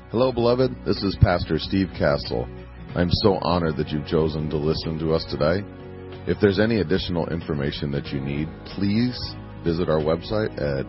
Hello, beloved. This is Pastor Steve Castle. I'm so honored that you've chosen to listen to us today. If there's any additional information that you need, please visit our website at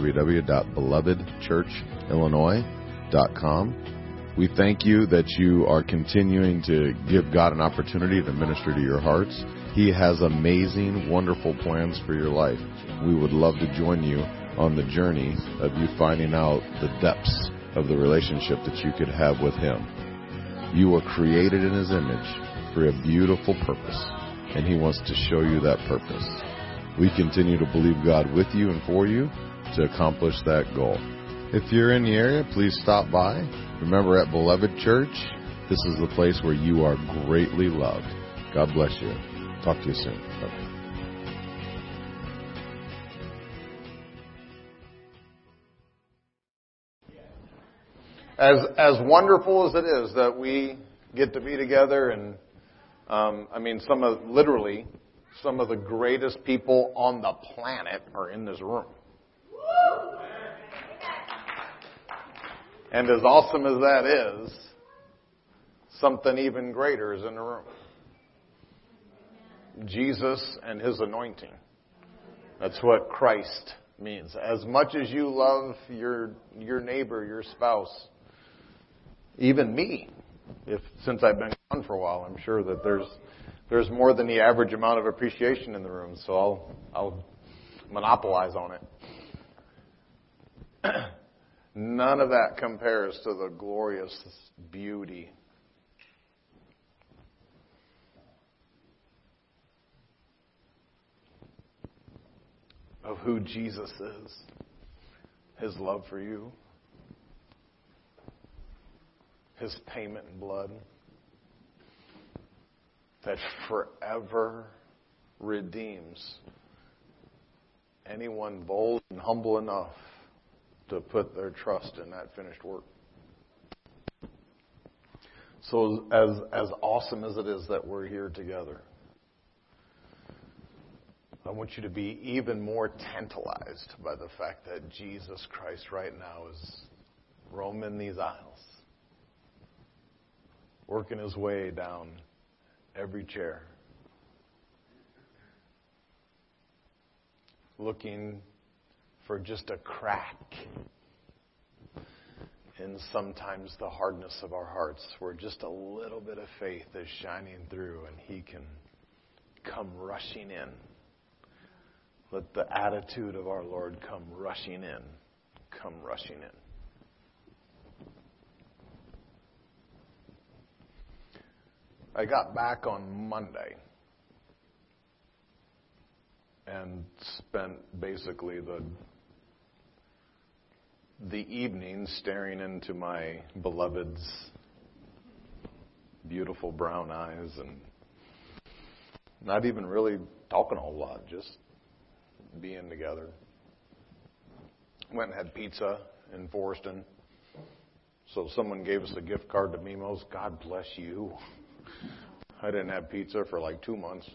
www.belovedchurchillinois.com. We thank you that you are continuing to give God an opportunity to minister to your hearts. He has amazing, wonderful plans for your life. We would love to join you on the journey of you finding out the depths of the relationship that you could have with Him. You were created in His image for a beautiful purpose, and He wants to show you that purpose. We continue to believe God with you and for you to accomplish that goal. If you're in the area, please stop by. Remember, at Beloved Church, this is the place where you are greatly loved. God bless you. Talk to you soon. Bye-bye. As wonderful as it is that we get to be together, and some of the greatest people on the planet are in this room. And as awesome as that is, something even greater is in the room. Jesus and His anointing. That's what Christ means. As much as you love your neighbor, your spouse, even me, since I've been gone for a while, I'm sure that there's more than the average amount of appreciation in the room, so I'll monopolize on it. None of that compares to the glorious beauty of who Jesus is, His love for you, His payment in blood that forever redeems anyone bold and humble enough to put their trust in that finished work. So as awesome as it is that we're here together, I want you to be even more tantalized by the fact that Jesus Christ right now is roaming these aisles, working His way down every chair, looking for just a crack in sometimes the hardness of our hearts, where just a little bit of faith is shining through and He can come rushing in. Let the attitude of our Lord come rushing in. Come rushing in. I got back on Monday and spent basically the evening staring into my beloved's beautiful brown eyes and not even really talking a whole lot, just being together. Went and had pizza in Forreston. So someone gave us a gift card to Mimo's. God bless you. I didn't have pizza for like 2 months.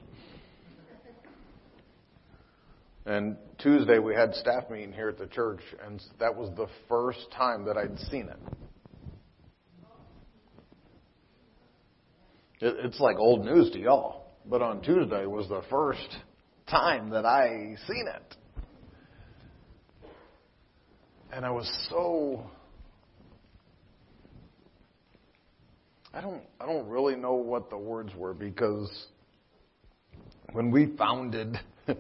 And Tuesday we had staff meeting here at the church, and that was the first time that I'd seen it. It's like old news to y'all, but on Tuesday was the first time that I seen it. And I was so... I don't really know what the words were, because when we planted,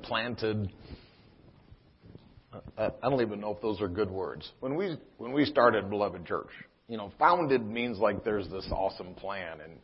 I don't even know if those are good words. When we started Beloved Church, founded means like there's this awesome plan, and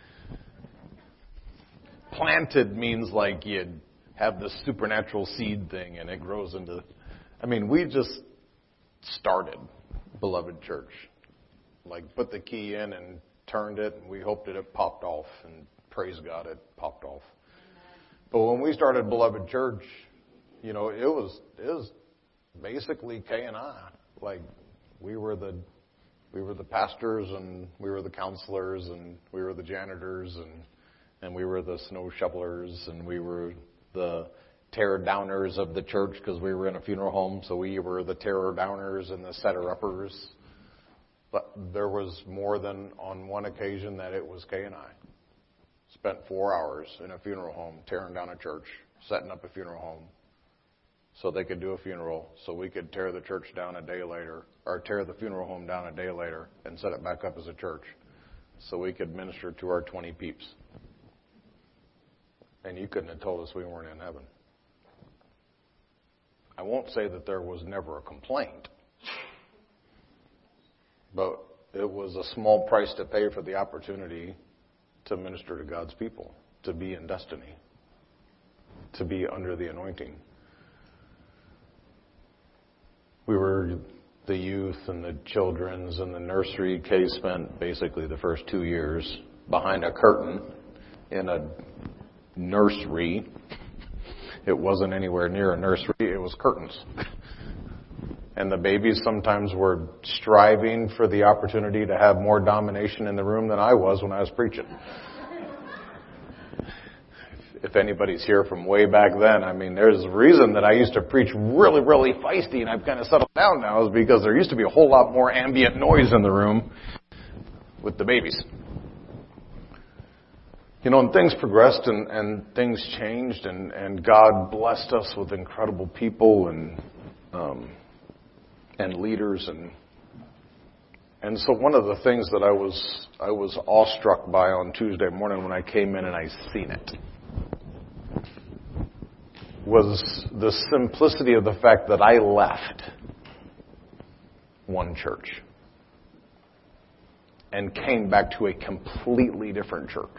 planted means like you have this supernatural seed thing and it grows into. We just started Beloved Church, like put the key in and turned it, and we hoped that it popped off, and praise God, it popped off. But when we started Beloved Church, it was basically K&I. Like we were the pastors, and we were the counselors, and we were the janitors, and we were the snow shovelers, and we were the tear downers of the church, because we were in a funeral home, so we were the tear downers and the setter uppers. But there was more than on one occasion that it was Kay and I. Spent 4 hours in a funeral home, tearing down a church, setting up a funeral home, so they could do a funeral, so we could tear the church down a day later, or tear the funeral home down a day later and set it back up as a church, so we could minister to our 20 peeps. And you couldn't have told us we weren't in heaven. I won't say that there was never a complaint, but it was a small price to pay for the opportunity to minister to God's people, to be in destiny, to be under the anointing. We were the youth and the children's and the nursery. Kay spent basically the first 2 years behind a curtain in a nursery. It wasn't anywhere near a nursery. It was curtains. And the babies sometimes were striving for the opportunity to have more domination in the room than I was when I was preaching. If anybody's here from way back then, I mean, there's a reason that I used to preach really, really feisty, and I've kind of settled down now, is because there used to be a whole lot more ambient noise in the room with the babies. You know, and things progressed and things changed, and God blessed us with incredible people and leaders, and so one of the things that I was awestruck by on Tuesday morning when I came in and I seen it was the simplicity of the fact that I left one church and came back to a completely different church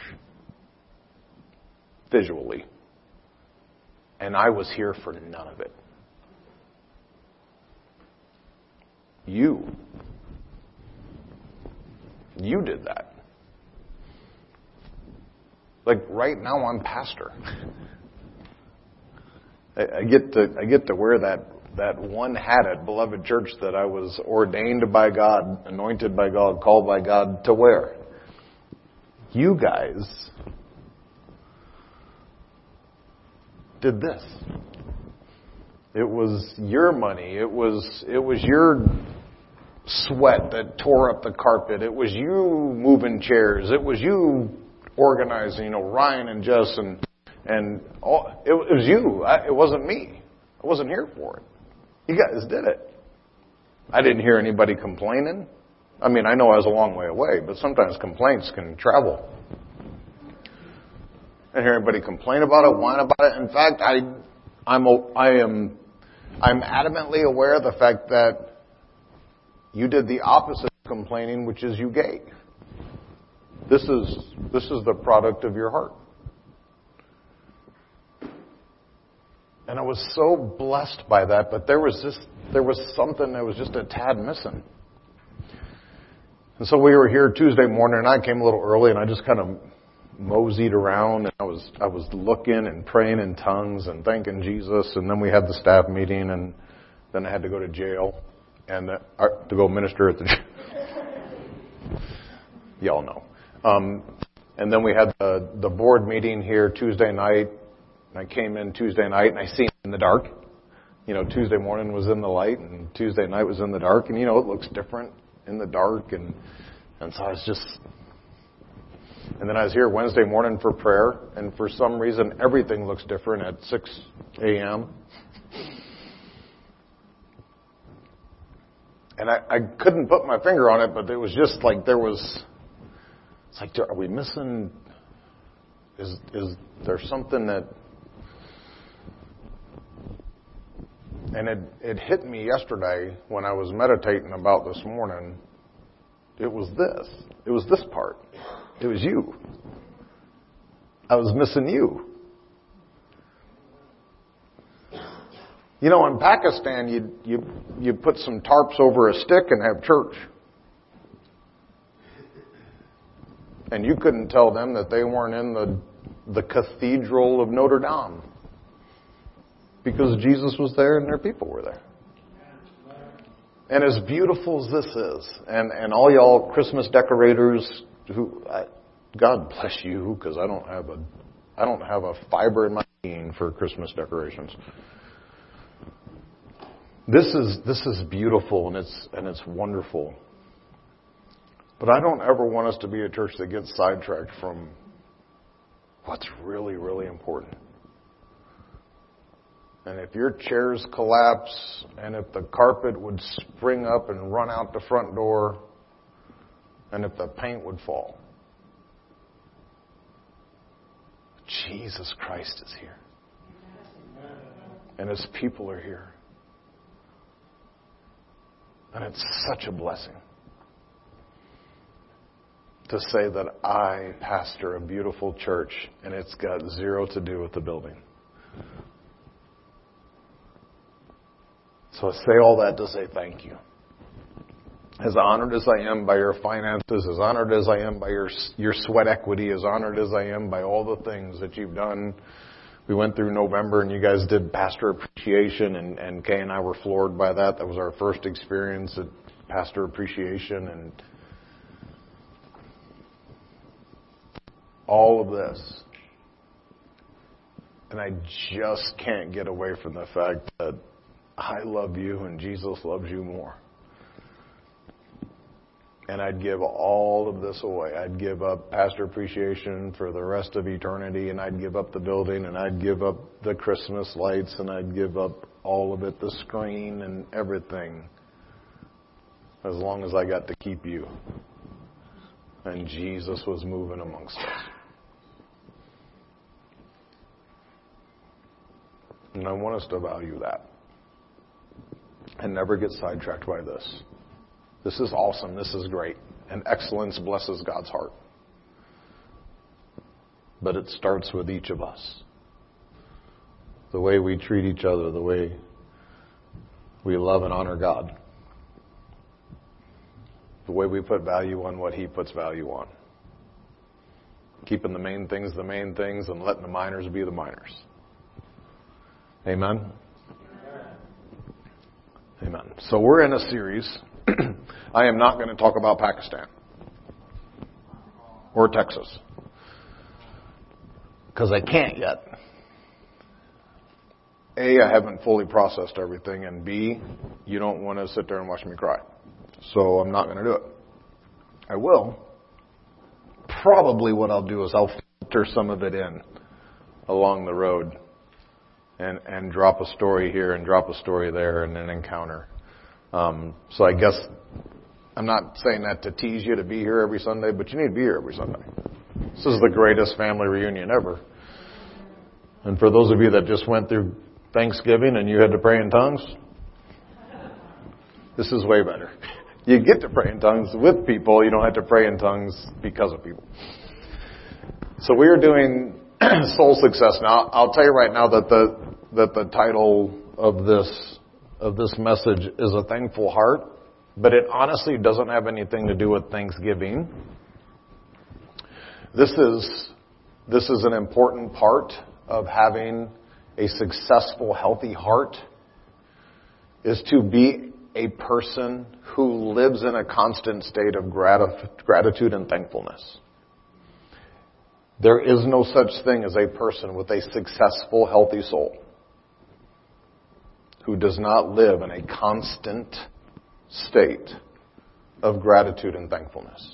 visually, and I was here for none of it. You did that. Like right now I'm pastor. I get to wear that one hat at Beloved Church that I was ordained by God, anointed by God, called by God to wear. You guys did this. It was your money. It was your sweat that tore up the carpet. It was you moving chairs. It was you organizing, Ryan and Jess and all. It was you. It wasn't me. I wasn't here for it. You guys did it. I didn't hear anybody complaining. I mean, I know I was a long way away, but sometimes complaints can travel. I didn't hear anybody complain about it, whine about it. In fact, I'm adamantly aware of the fact that you did the opposite of complaining, which is you gave. This is the product of your heart. And I was so blessed by that, but there was something that was just a tad missing. And so we were here Tuesday morning, and I came a little early, and I just kind of moseyed around, and I was looking and praying in tongues and thanking Jesus, and then we had the staff meeting, and then I had to go to jail and to go minister at the jail. Y'all know. And then we had the board meeting here Tuesday night. And I came in Tuesday night and I seen it in the dark. Tuesday morning was in the light and Tuesday night was in the dark. And, it looks different in the dark. And so I was just... And then I was here Wednesday morning for prayer. And for some reason, everything looks different at 6 a.m. And I couldn't put my finger on it, but it was just like it's like, are we missing... Is there something that... And it hit me yesterday when I was meditating about this morning. It was this. It was this part. It was you. I was missing you. In Pakistan, you put some tarps over a stick and have church. And you couldn't tell them that they weren't in the cathedral of Notre Dame. Because Jesus was there and their people were there. And as beautiful as this is, and all y'all Christmas decorators, God bless you, because I don't have a fiber in my being for Christmas decorations. This is beautiful and it's wonderful. But I don't ever want us to be a church that gets sidetracked from what's really, really important. And if your chairs collapse, and if the carpet would spring up and run out the front door, and if the paint would fall, Jesus Christ is here. And His people are here. And it's such a blessing to say that I pastor a beautiful church and it's got zero to do with the building. So I say all that to say thank you. As honored as I am by your finances, as honored as I am by your sweat equity, as honored as I am by all the things that you've done. We went through November and you guys did pastor appreciation, and Kay and I were floored by that. That was our first experience at pastor appreciation, and all of this. And I just can't get away from the fact that I love you and Jesus loves you more. And I'd give all of this away. I'd give up pastor appreciation for the rest of eternity, and I'd give up the building, and I'd give up the Christmas lights, and I'd give up all of it, the screen and everything, as long as I got to keep you. And Jesus was moving amongst us. And I want us to value that and never get sidetracked by this. This is awesome. This is great. And excellence blesses God's heart. But it starts with each of us. The way we treat each other, the way we love and honor God. The way we put value on what He puts value on. Keeping the main things, and letting the minors be the minors. Amen? Amen. So we're in a series. I am not going to talk about Pakistan or Texas because I can't yet. A, I haven't fully processed everything, and B, you don't want to sit there and watch me cry. So I'm not going to do it. I will. Probably what I'll do is I'll filter some of it in along the road and drop a story here and drop a story there and an encounter. So I guess I'm not saying that to tease you to be here every Sunday, but you need to be here every Sunday. This is the greatest family reunion ever. And for those of you that just went through Thanksgiving and you had to pray in tongues, this is way better. You get to pray in tongues with people. You don't have to pray in tongues because of people. So we are doing soul success now. I'll tell you right now that the title of this message is A Thankful Heart, but it honestly doesn't have anything to do with Thanksgiving. This is an important part of having a successful, healthy heart, is to be a person who lives in a constant state of gratitude and thankfulness. There is no such thing as a person with a successful, healthy soul who does not live in a constant state of gratitude and thankfulness.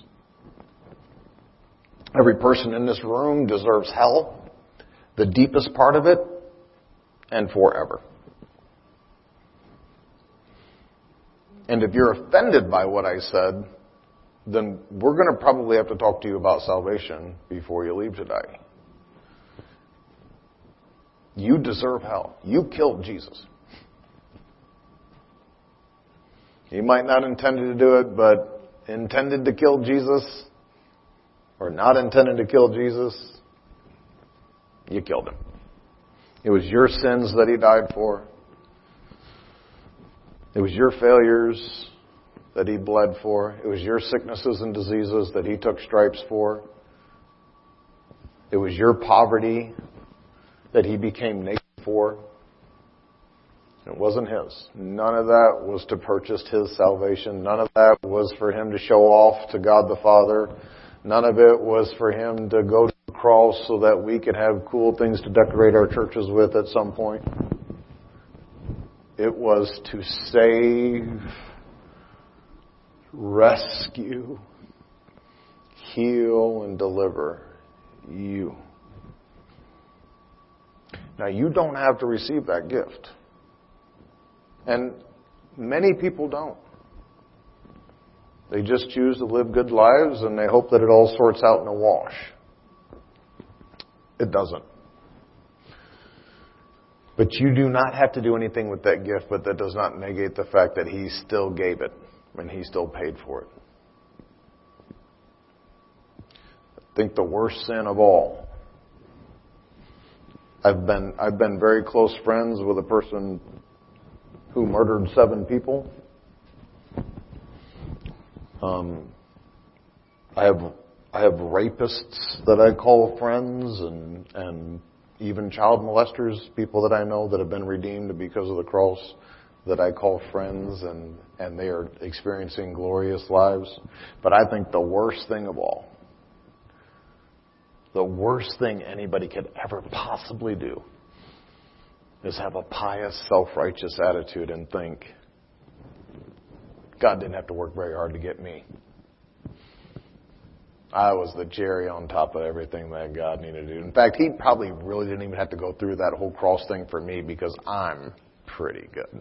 Every person in this room deserves hell, the deepest part of it, and forever. And if you're offended by what I said, then we're going to probably have to talk to you about salvation before you leave today. You deserve hell. You killed Jesus. He might not intended to do it, but intended to kill Jesus, or not intended to kill Jesus, you killed him. It was your sins that He died for. It was your failures that He bled for. It was your sicknesses and diseases that He took stripes for. It was your poverty that He became naked for. It wasn't His. None of that was to purchase His salvation. None of that was for Him to show off to God the Father. None of it was for Him to go to the cross so that we could have cool things to decorate our churches with at some point. It was to save, rescue, heal and deliver you. Now, you don't have to receive that gift. And many people don't. They just choose to live good lives and they hope that it all sorts out in a wash. It doesn't. But you do not have to do anything with that gift, but that does not negate the fact that He still gave it and He still paid for it. I think the worst sin of all. I've been very close friends with a person who murdered 7 people. I have rapists that I call friends and even child molesters, people that I know that have been redeemed because of the cross, that I call friends, and they are experiencing glorious lives. But I think the worst thing of all, the worst thing anybody could ever possibly do is have a pious, self-righteous attitude and think, God didn't have to work very hard to get me. I was the cherry on top of everything that God needed to do. In fact, He probably really didn't even have to go through that whole cross thing for me because I'm pretty good.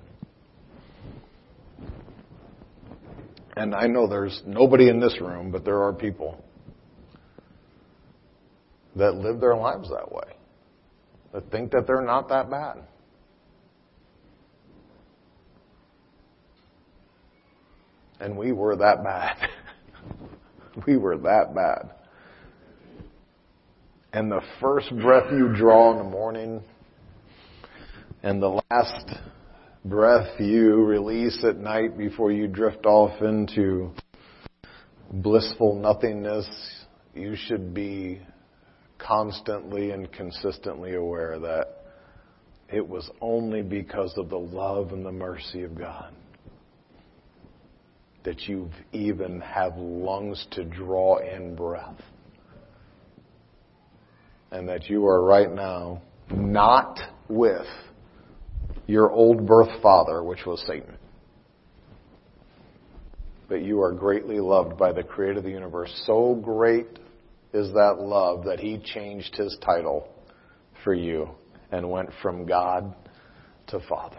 And I know there's nobody in this room, but there are people that live their lives that way, that think that they're not that bad. And we were that bad. We were that bad. And the first breath you draw in the morning and the last breath you release at night before you drift off into blissful nothingness, you should be constantly and consistently aware that it was only because of the love and the mercy of God that you even have lungs to draw in breath. And that you are right now not with your old birth father, which was Satan. But you are greatly loved by the Creator of the universe. So great is that love that He changed His title for you and went from God to Father.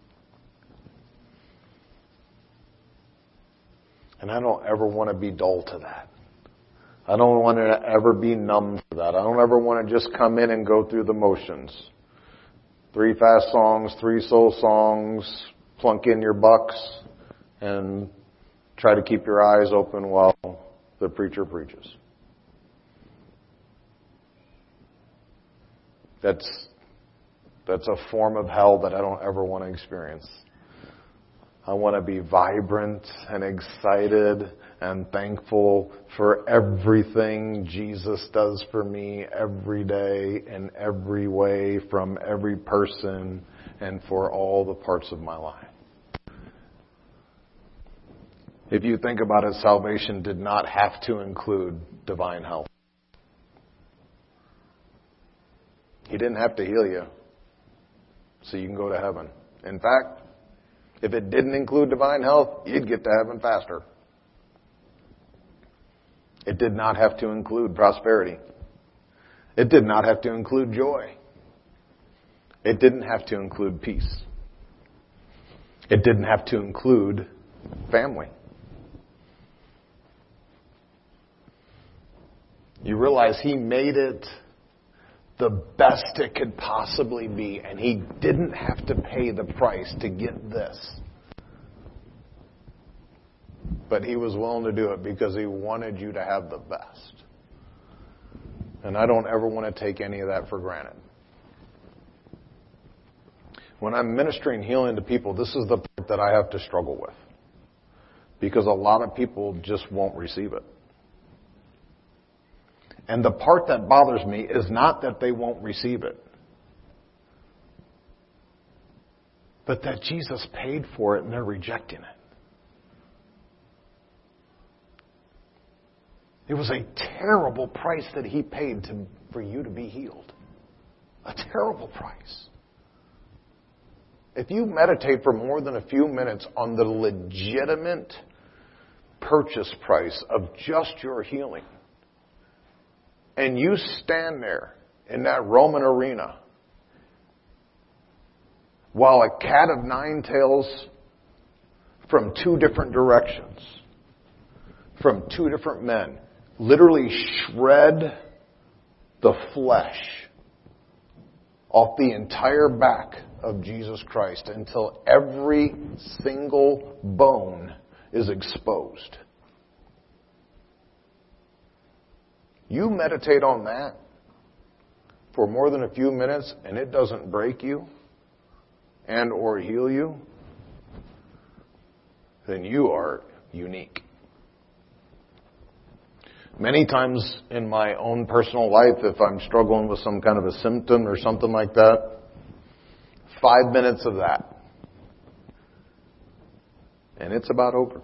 And I don't ever want to be dull to that. I don't want to ever be numb to that. I don't ever want to just come in and go through the motions. 3 fast songs, 3 soul songs, plunk in your bucks, and try to keep your eyes open while the preacher preaches. That's a form of hell that I don't ever want to experience. I want to be vibrant and excited and thankful for everything Jesus does for me every day in every way from every person and for all the parts of my life. If you think about it, salvation did not have to include divine health. He didn't have to heal you so you can go to heaven. In fact, if it didn't include divine health, you'd get to heaven faster. It did not have to include prosperity. It did not have to include joy. It didn't have to include peace. It didn't have to include family. You realize He made it the best it could possibly be, and He didn't have to pay the price to get this. But He was willing to do it because He wanted you to have the best. And I don't ever want to take any of that for granted. When I'm ministering healing to people, this is the part that I have to struggle with. Because a lot of people just won't receive it. And the part that bothers me is not that they won't receive it, but that Jesus paid for it and they're rejecting it. It was a terrible price that He paid for you to be healed. A terrible price. If you meditate for more than a few minutes on the legitimate purchase price of just your healing, and you stand there in that Roman arena while a cat of nine tails from two different directions, from two different men, literally shred the flesh off the entire back of Jesus Christ until every single bone is exposed. You meditate on that for more than a few minutes and it doesn't break you and or heal you, then you are unique. Many times in my own personal life, if I'm struggling with some kind of a symptom or something like that, 5 minutes of that, and it's about over.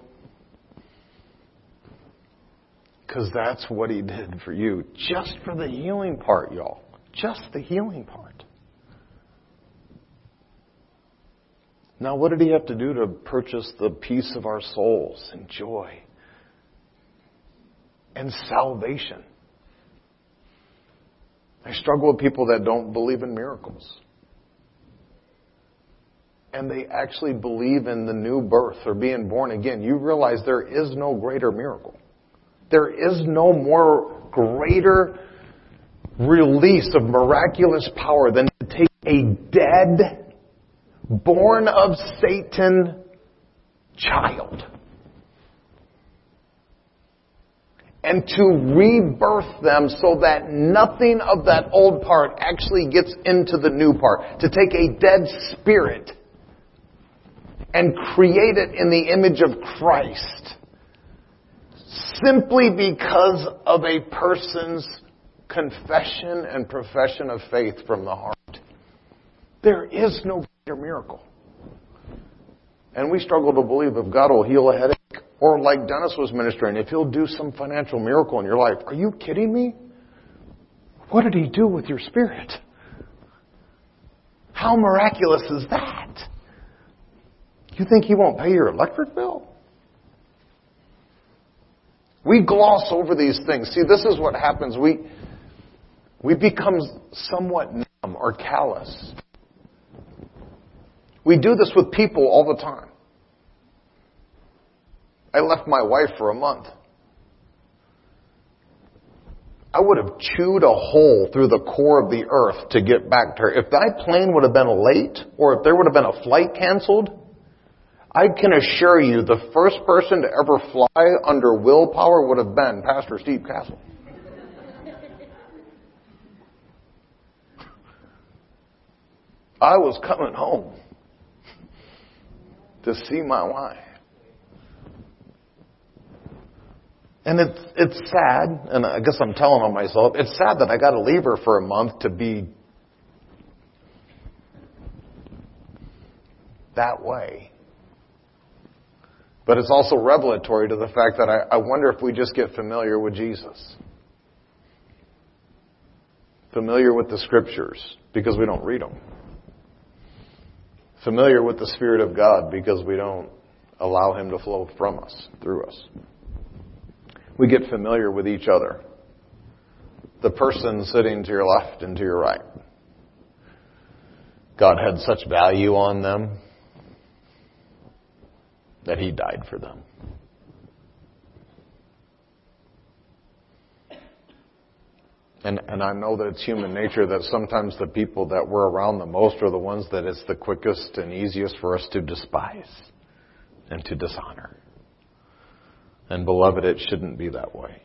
Because that's what He did for you. Just for the healing part, y'all. Just the healing part. Now, what did He have to do to purchase the peace of our souls and joy and salvation? I struggle with people that don't believe in miracles. And they actually believe in the new birth or being born again. You realize there is no greater miracle. There is no more greater release of miraculous power than to take a dead, born of Satan child and to rebirth them so that nothing of that old part actually gets into the new part. To take a dead spirit and create it in the image of Christ simply because of a person's confession and profession of faith from the heart. There is no greater miracle. And we struggle to believe if God will heal a headache, or like Dennis was ministering, if He'll do some financial miracle in your life. Are you kidding me? What did He do with your spirit? How miraculous is that? You think He won't pay your electric bill? We gloss over these things. See, this is what happens. We become somewhat numb or callous. We do this with people all the time. I left my wife for a month. I would have chewed a hole through the core of the earth to get back to her. If that plane would have been late, or if there would have been a flight canceled, I can assure you the first person to ever fly under willpower would have been Pastor Steve Castle. I was coming home to see my wife. And it's sad, and I guess I'm telling on myself, it's sad that I got to leave her for a month to be that way. But it's also revelatory to the fact that I wonder if we just get familiar with Jesus. Familiar with the Scriptures, because we don't read them. Familiar with the Spirit of God, because we don't allow Him to flow from us, through us. We get familiar with each other. The person sitting to your left and to your right. God had such value on them that He died for them. And I know that it's human nature that sometimes the people that we're around the most are the ones that it's the quickest and easiest for us to despise and to dishonor. And beloved, it shouldn't be that way.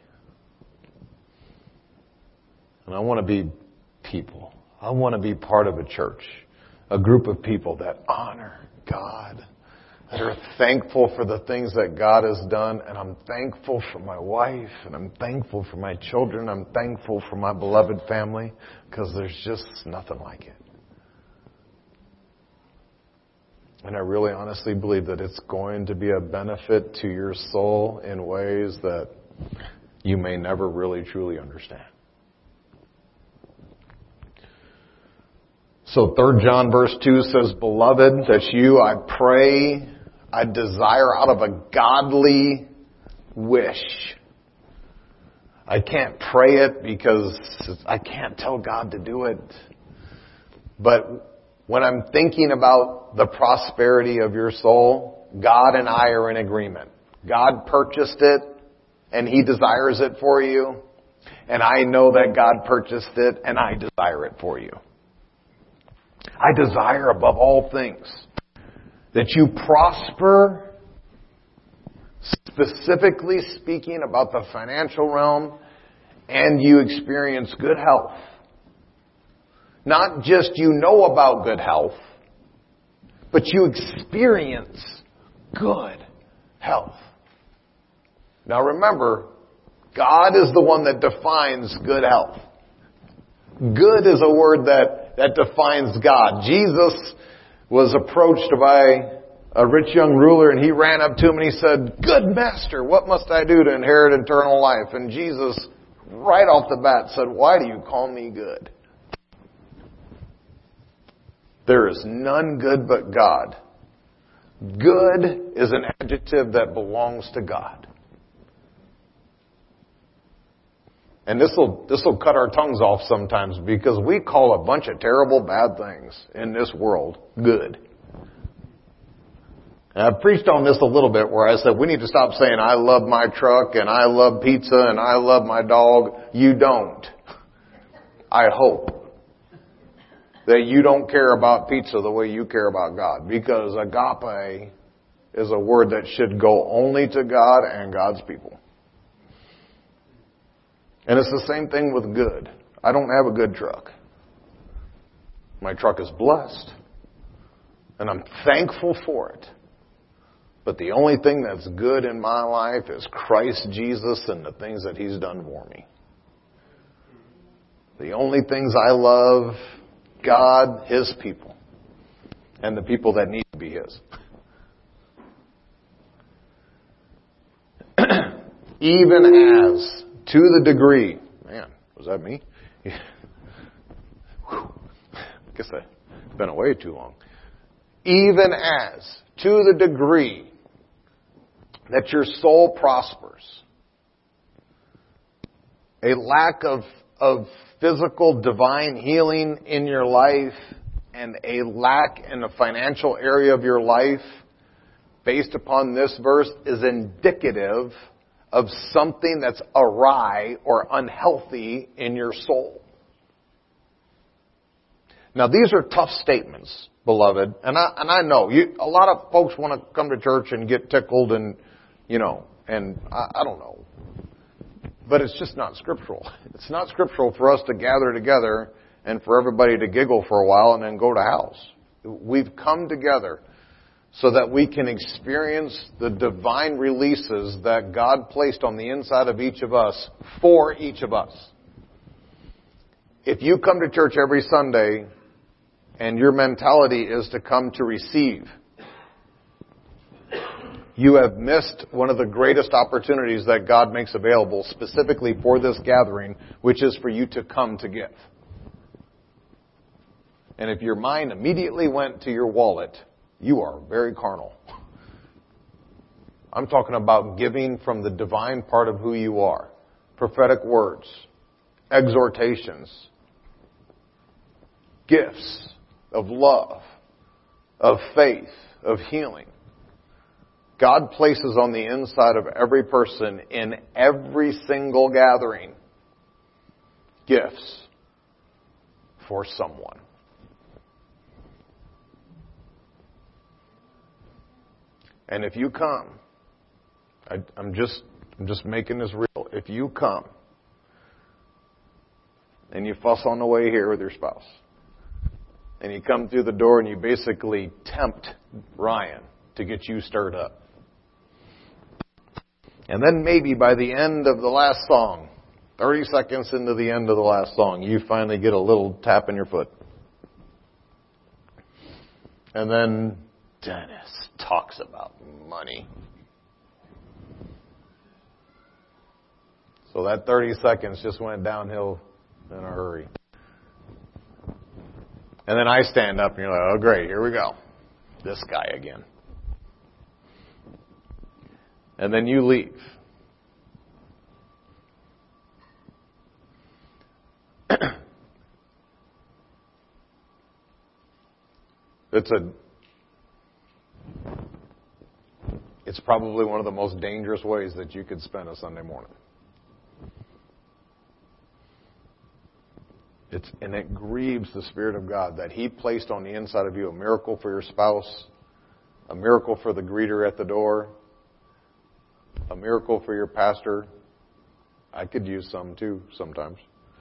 And I want to be people. I want to be part of a church, a group of people that honor God, that are thankful for the things that God has done. And I'm thankful for my wife, and I'm thankful for my children. I'm thankful for my beloved family, because there's just nothing like it. And I really honestly believe that it's going to be a benefit to your soul in ways that you may never really truly understand. So 3 John verse 2 says, Beloved, that you, I pray, I desire out of a godly wish. I can't pray it because I can't tell God to do it. But when I'm thinking about the prosperity of your soul, God and I are in agreement. God purchased it and He desires it for you. And I know that God purchased it and I desire it for you. I desire above all things that you prosper, specifically speaking about the financial realm, and you experience good health. Not just you know about good health, but you experience good health. Now remember, God is the one that defines good health. Good is a word that defines God. Jesus was approached by a rich young ruler and he ran up to him and he said, "Good master, what must I do to inherit eternal life?" And Jesus, right off the bat, said, "Why do you call me good? There is none good but God." Good is an adjective that belongs to God. And this will cut our tongues off sometimes because we call a bunch of terrible bad things in this world good. And I've preached on this a little bit where I said we need to stop saying I love my truck and I love pizza and I love my dog. You don't. I hope that you don't care about pizza the way you care about God, because agape is a word that should go only to God and God's people. And it's the same thing with good. I don't have a good truck. My truck is blessed. And I'm thankful for it. But the only thing that's good in my life is Christ Jesus and the things that He's done for me. The only things I love, God, His people, and the people that need to be His. Even as, to the degree, man, was that me? I guess I've been away too long. Even as, to the degree that your soul prospers, a lack of physical divine healing in your life and a lack in the financial area of your life based upon this verse is indicative of something that's awry or unhealthy in your soul. Now these are tough statements, beloved, and I know a lot of folks want to come to church and get tickled and I don't know. But it's just not scriptural. It's not scriptural for us to gather together and for everybody to giggle for a while and then go to house. We've come together so that we can experience the divine releases that God placed on the inside of each of us for each of us. If you come to church every Sunday and your mentality is to come to receive, you have missed one of the greatest opportunities that God makes available specifically for this gathering, which is for you to come to give. And if your mind immediately went to your wallet, you are very carnal. I'm talking about giving from the divine part of who you are. Prophetic words, exhortations, gifts of love, of faith, of healing. God places on the inside of every person in every single gathering gifts for someone. And if you come, I'm just making this real. If you come and you fuss on the way here with your spouse, and you come through the door and you basically tempt Ryan to get you stirred up, and then maybe by the end of the last song, 30 seconds into the end of the last song, you finally get a little tap in your foot. And then Dennis talks about money. So that 30 seconds just went downhill in a hurry. And then I stand up and you're like, oh great, here we go. This guy again. And then you leave. It's probably one of the most dangerous ways that you could spend a Sunday morning. And it grieves the Spirit of God that He placed on the inside of you a miracle for your spouse, a miracle for the greeter at the door, a miracle for your pastor. I could use some too sometimes.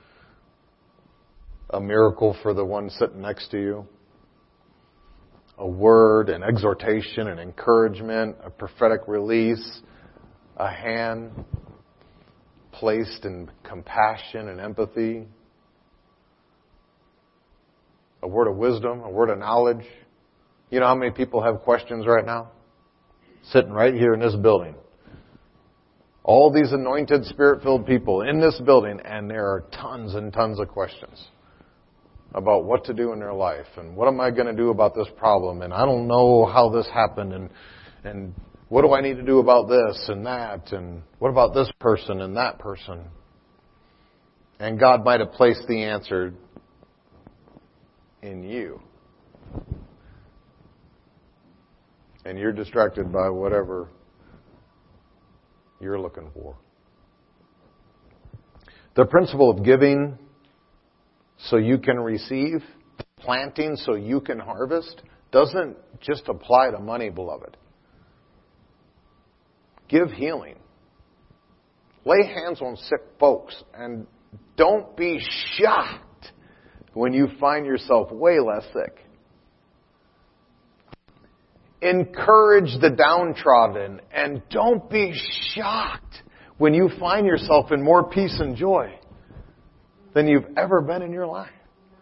A miracle for the one sitting next to you. A word, an exhortation, an encouragement, a prophetic release, a hand placed in compassion and empathy, a word of wisdom, a word of knowledge. You know how many people have questions right now? Sitting right here in this building. All these anointed, Spirit-filled people in this building, and there are tons and tons of questions about what to do in their life, and what am I going to do about this problem, and I don't know how this happened, and what do I need to do about this and that, and what about this person and that person? And God might have placed the answer in you. And you're distracted by whatever you're looking for. The principle of giving so you can receive, planting so you can harvest, doesn't just apply to money, beloved. Give healing. Lay hands on sick folks, and don't be shocked when you find yourself way less sick. Encourage the downtrodden, and don't be shocked when you find yourself in more peace and joy than you've ever been in your life.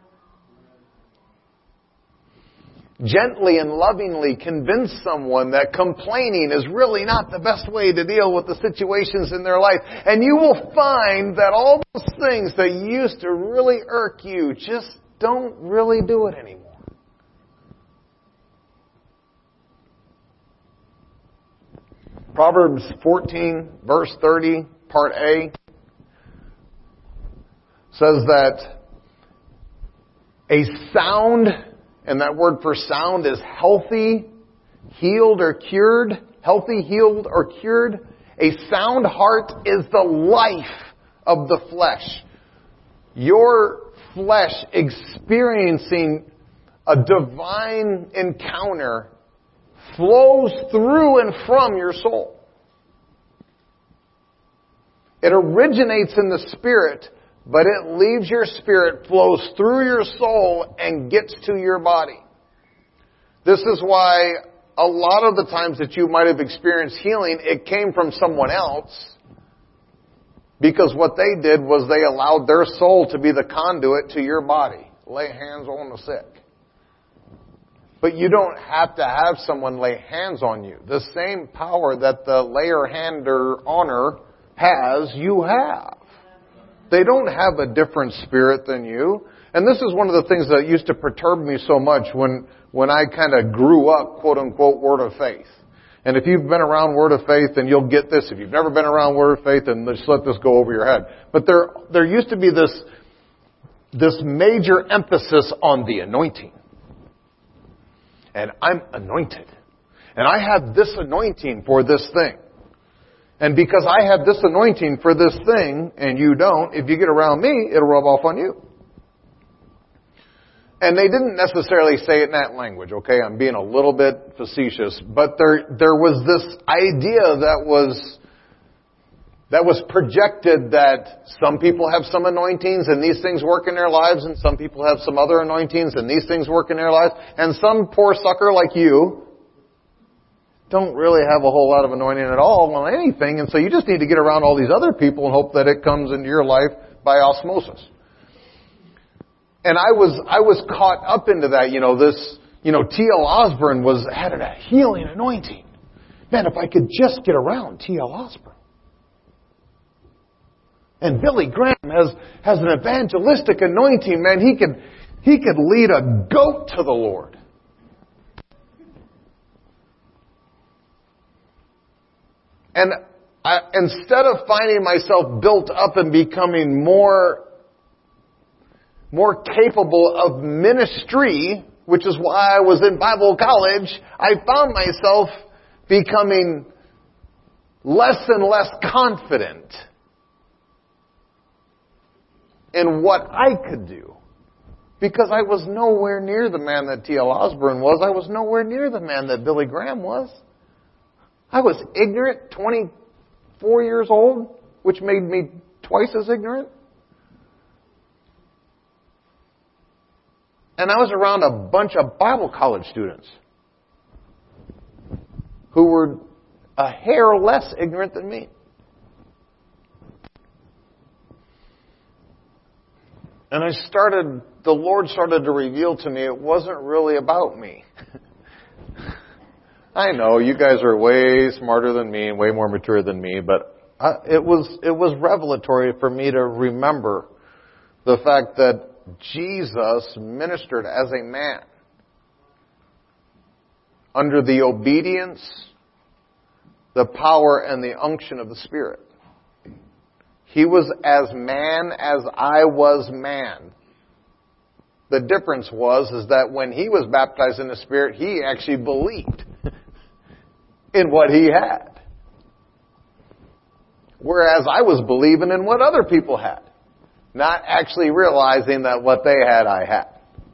Gently and lovingly convince someone that complaining is really not the best way to deal with the situations in their life. And you will find that all those things that used to really irk you just don't really do it anymore. Proverbs 14, verse 30, part A, says that a sound, and that word for sound is healthy, healed, or cured. Healthy, healed, or cured. A sound heart is the life of the flesh. Your flesh experiencing a divine encounter flows through and from your soul. It originates in the spirit, but it leaves your spirit, flows through your soul, and gets to your body. This is why a lot of the times that you might have experienced healing, it came from someone else. Because what they did was they allowed their soul to be the conduit to your body. Lay hands on the sick. But you don't have to have someone lay hands on you. The same power that the layer-hander-oner has, you have. They don't have a different spirit than you. And this is one of the things that used to perturb me so much when I kind of grew up, quote-unquote, Word of Faith. And if you've been around Word of Faith, then you'll get this. If you've never been around Word of Faith, then just let this go over your head. But there used to be this major emphasis on the anointing. And I'm anointed. And I have this anointing for this thing. And because I have this anointing for this thing, and you don't, if you get around me, it'll rub off on you. And they didn't necessarily say it in that language, okay? I'm being a little bit facetious. But there was this idea that was projected that some people have some anointings and these things work in their lives, and some people have some other anointings and these things work in their lives, and some poor sucker like you don't really have a whole lot of anointing at all on anything, and so you just need to get around all these other people and hope that it comes into your life by osmosis. And I was caught up into that, T.L. Osborne had a healing anointing. Man, if I could just get around T.L. Osborne. And Billy Graham has an evangelistic anointing, man. He could lead a goat to the Lord. And instead of finding myself built up and becoming more capable of ministry, which is why I was in Bible college, I found myself becoming less and less confident in what I could do. Because I was nowhere near the man that T.L. Osborne was. I was nowhere near the man that Billy Graham was. I was ignorant, 24 years old, which made me twice as ignorant. And I was around a bunch of Bible college students who were a hair less ignorant than me. And the Lord started to reveal to me it wasn't really about me. I know you guys are way smarter than me and way more mature than me, but it was revelatory for me to remember the fact that Jesus ministered as a man under the obedience, the power, and the unction of the Spirit. He was as man as I was man. The difference is that when he was baptized in the Spirit, he actually believed in what he had. Whereas I was believing in what other people had, not actually realizing that what they had, I had.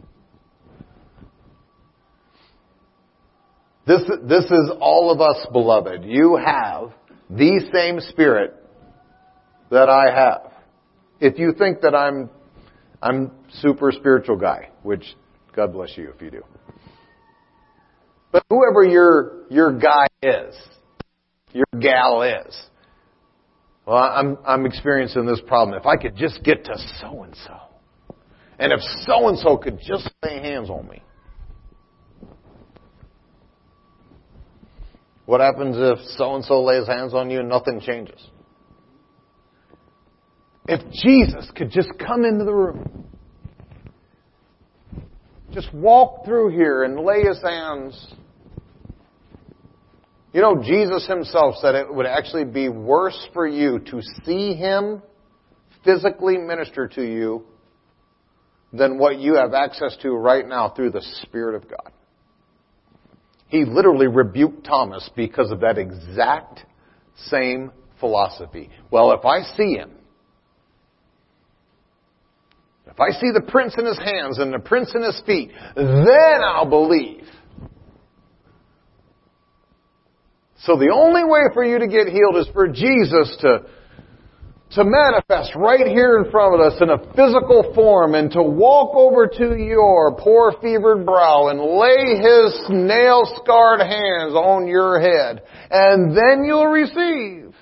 This is all of us, beloved. You have the same Spirit that I have. If you think that I'm super spiritual guy, which God bless you if you do. But whoever your guy is, your gal is, well, I'm experiencing this problem. If I could just get to so-and-so, and if so-and-so could just lay hands on me. What happens if so-and-so lays hands on you and nothing changes? If Jesus could just come into the room, just walk through here and lay His hands. You know, Jesus Himself said it would actually be worse for you to see Him physically minister to you than what you have access to right now through the Spirit of God. He literally rebuked Thomas because of that exact same philosophy. Well, if I see Him, if I see the prints in His hands and the prints in His feet, then I'll believe. So the only way for you to get healed is for Jesus to manifest right here in front of us in a physical form and to walk over to your poor fevered brow and lay His nail-scarred hands on your head. And then you'll receive.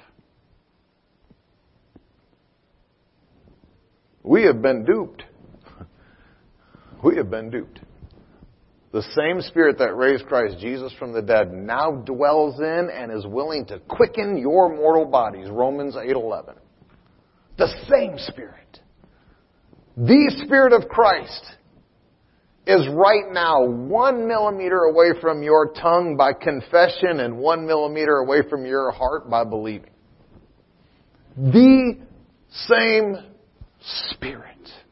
We have been duped. We have been duped. The same Spirit that raised Christ Jesus from the dead now dwells in and is willing to quicken your mortal bodies. Romans 8:11. The same Spirit. The Spirit of Christ is right now 1 millimeter away from your tongue by confession and 1 millimeter away from your heart by believing. The same Spirit.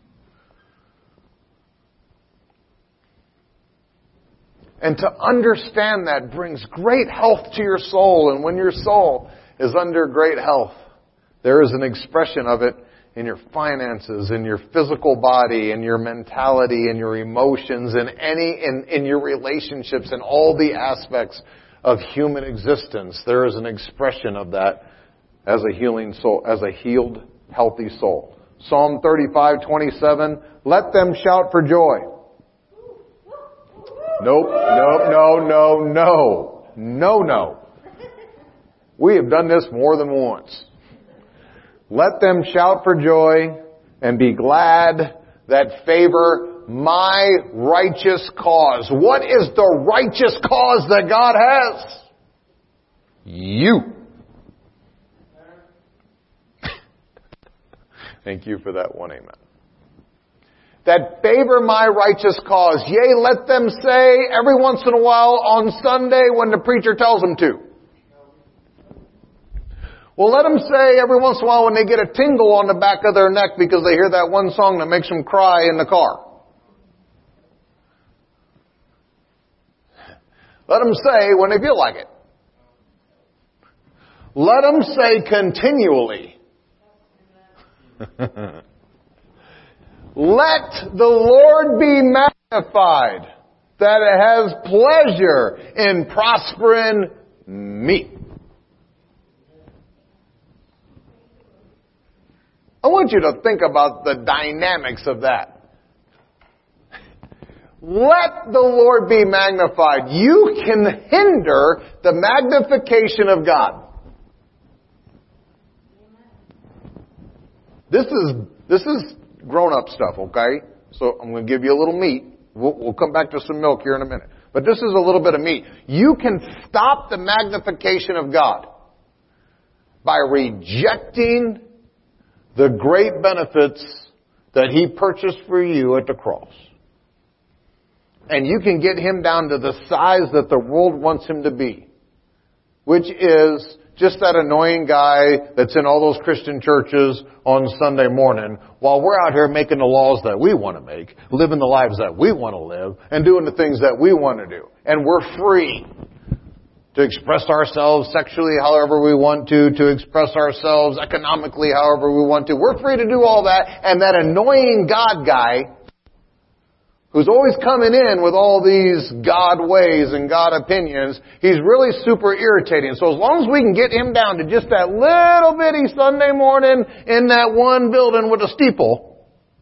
And to understand that brings great health to your soul. And when your soul is under great health, there is an expression of it in your finances, in your physical body, in your mentality, in your emotions, in your relationships, in all the aspects of human existence. There is an expression of that as a healing soul, as a healed, healthy soul. Psalm 35:27. Let them shout for joy. Nope. No. We have done this more than once. Let them shout for joy and be glad that favor my righteous cause. What is the righteous cause that God has? You. Thank you for that one, amen. That favor my righteous cause. Yea, let them say every once in a while on Sunday when the preacher tells them to. Well, let them say every once in a while when they get a tingle on the back of their neck because they hear that one song that makes them cry in the car. Let them say when they feel like it. Let them say continually. Let the Lord be magnified, that it has pleasure in prospering me. I want you to think about the dynamics of that. Let the Lord be magnified. You can hinder the magnification of God. This is grown-up stuff, okay? So I'm going to give you a little meat. We'll come back to some milk here in a minute. But this is a little bit of meat. You can stop the magnification of God by rejecting the great benefits that He purchased for you at the cross. And you can get Him down to the size that the world wants Him to be, which is just that annoying guy that's in all those Christian churches on Sunday morning while we're out here making the laws that we want to make, living the lives that we want to live, and doing the things that we want to do. And we're free to express ourselves sexually however we want to express ourselves economically however we want to. We're free to do all that, and that annoying God guy who's always coming in with all these God ways and God opinions, he's really super irritating. So as long as we can get him down to just that little bitty Sunday morning in that one building with a steeple,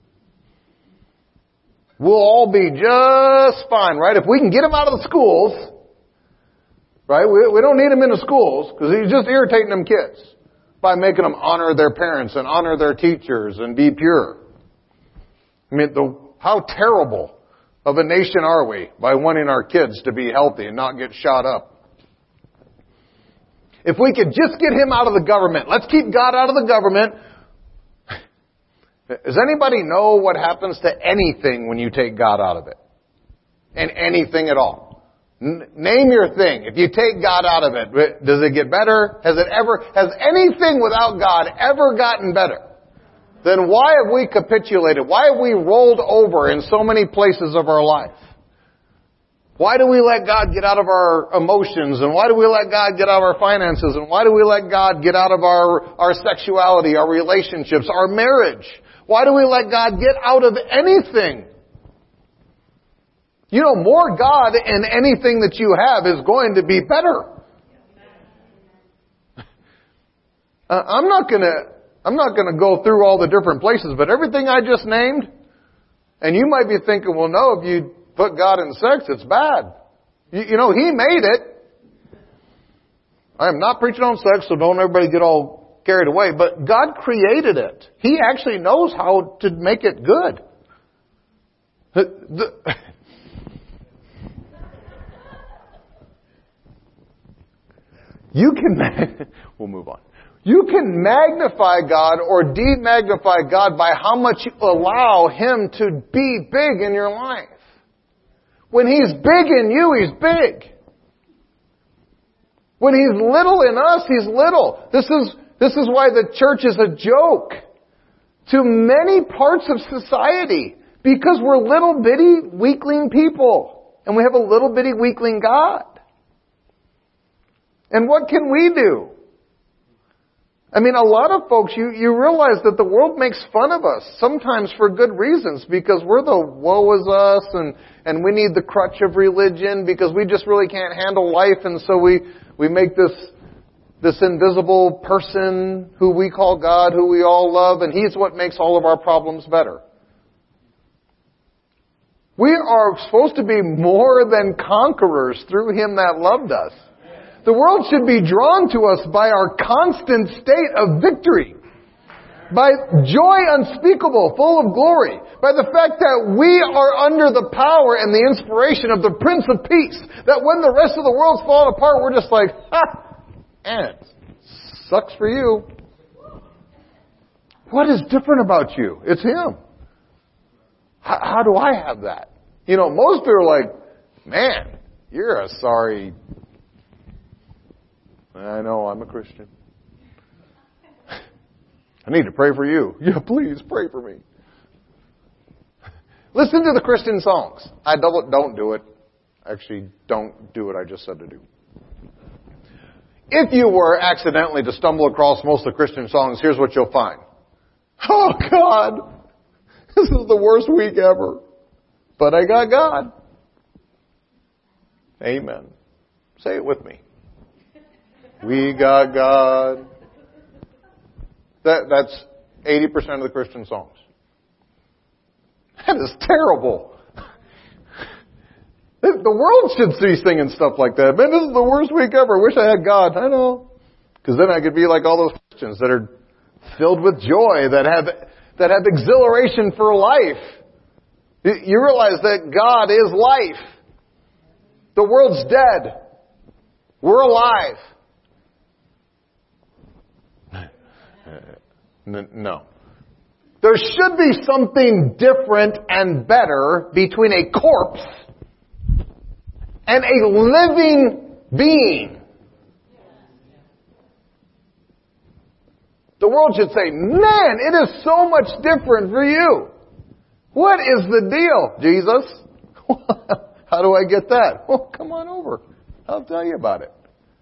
we'll all be just fine, right? If we can get him out of the schools, right? We don't need him in the schools because he's just irritating them kids by making them honor their parents and honor their teachers and be pure. I mean, how terrible of a nation are we by wanting our kids to be healthy and not get shot up? If we could just get him out of the government, let's keep God out of the government. Does anybody know what happens to anything when you take God out of it? And anything at all? Name your thing. If you take God out of it, does it get better? Has anything without God ever gotten better? Then why have we capitulated? Why have we rolled over in so many places of our life? Why do we let God get out of our emotions? And why do we let God get out of our finances? And why do we let God get out of our sexuality, our relationships, our marriage? Why do we let God get out of anything? You know, more God in anything that you have is going to be better. I'm not going to go through all the different places, but everything I just named, and you might be thinking, well, no, if you put God in sex, it's bad. You know, He made it. I am not preaching on sex, so don't everybody get all carried away, but God created it. He actually knows how to make it good. We'll move on. You can magnify God or de-magnify God by how much you allow Him to be big in your life. When He's big in you, He's big. When He's little in us, He's little. This is why the church is a joke to many parts of society. Because we're little bitty weakling people. And we have a little bitty weakling God. And what can we do? I mean, a lot of folks, you realize that the world makes fun of us, sometimes for good reasons, because we're the woe is us, and we need the crutch of religion, because we just really can't handle life, and so we make this invisible person who we call God, who we all love, and He's what makes all of our problems better. We are supposed to be more than conquerors through Him that loved us. The world should be drawn to us by our constant state of victory, by joy unspeakable, full of glory, by the fact that we are under the power and the inspiration of the Prince of Peace, that when the rest of the world's falling apart, we're just like, and it sucks for you. What is different about you? It's Him. How do I have that? You know, most people are like, man, you're a sorry... I know, I'm a Christian. I need to pray for you. Yeah, please pray for me. Listen to the Christian songs. Don't do it. Actually, don't do what I just said to do. If you were accidentally to stumble across most of the Christian songs, here's what you'll find. Oh, God, this is the worst week ever. But I got God. Amen. Say it with me. We got God. That's 80% of the Christian songs. That is terrible. The world should see singing stuff like that. Man, this is the worst week ever. Wish I had God. I know. Because then I could be like all those Christians that are filled with joy, that have exhilaration for life. You realize that God is life. The world's dead. We're alive. No. There should be something different and better between a corpse and a living being. The world should say, man, it is so much different for you. What is the deal, Jesus? How do I get that? Well, come on over. I'll tell you about it.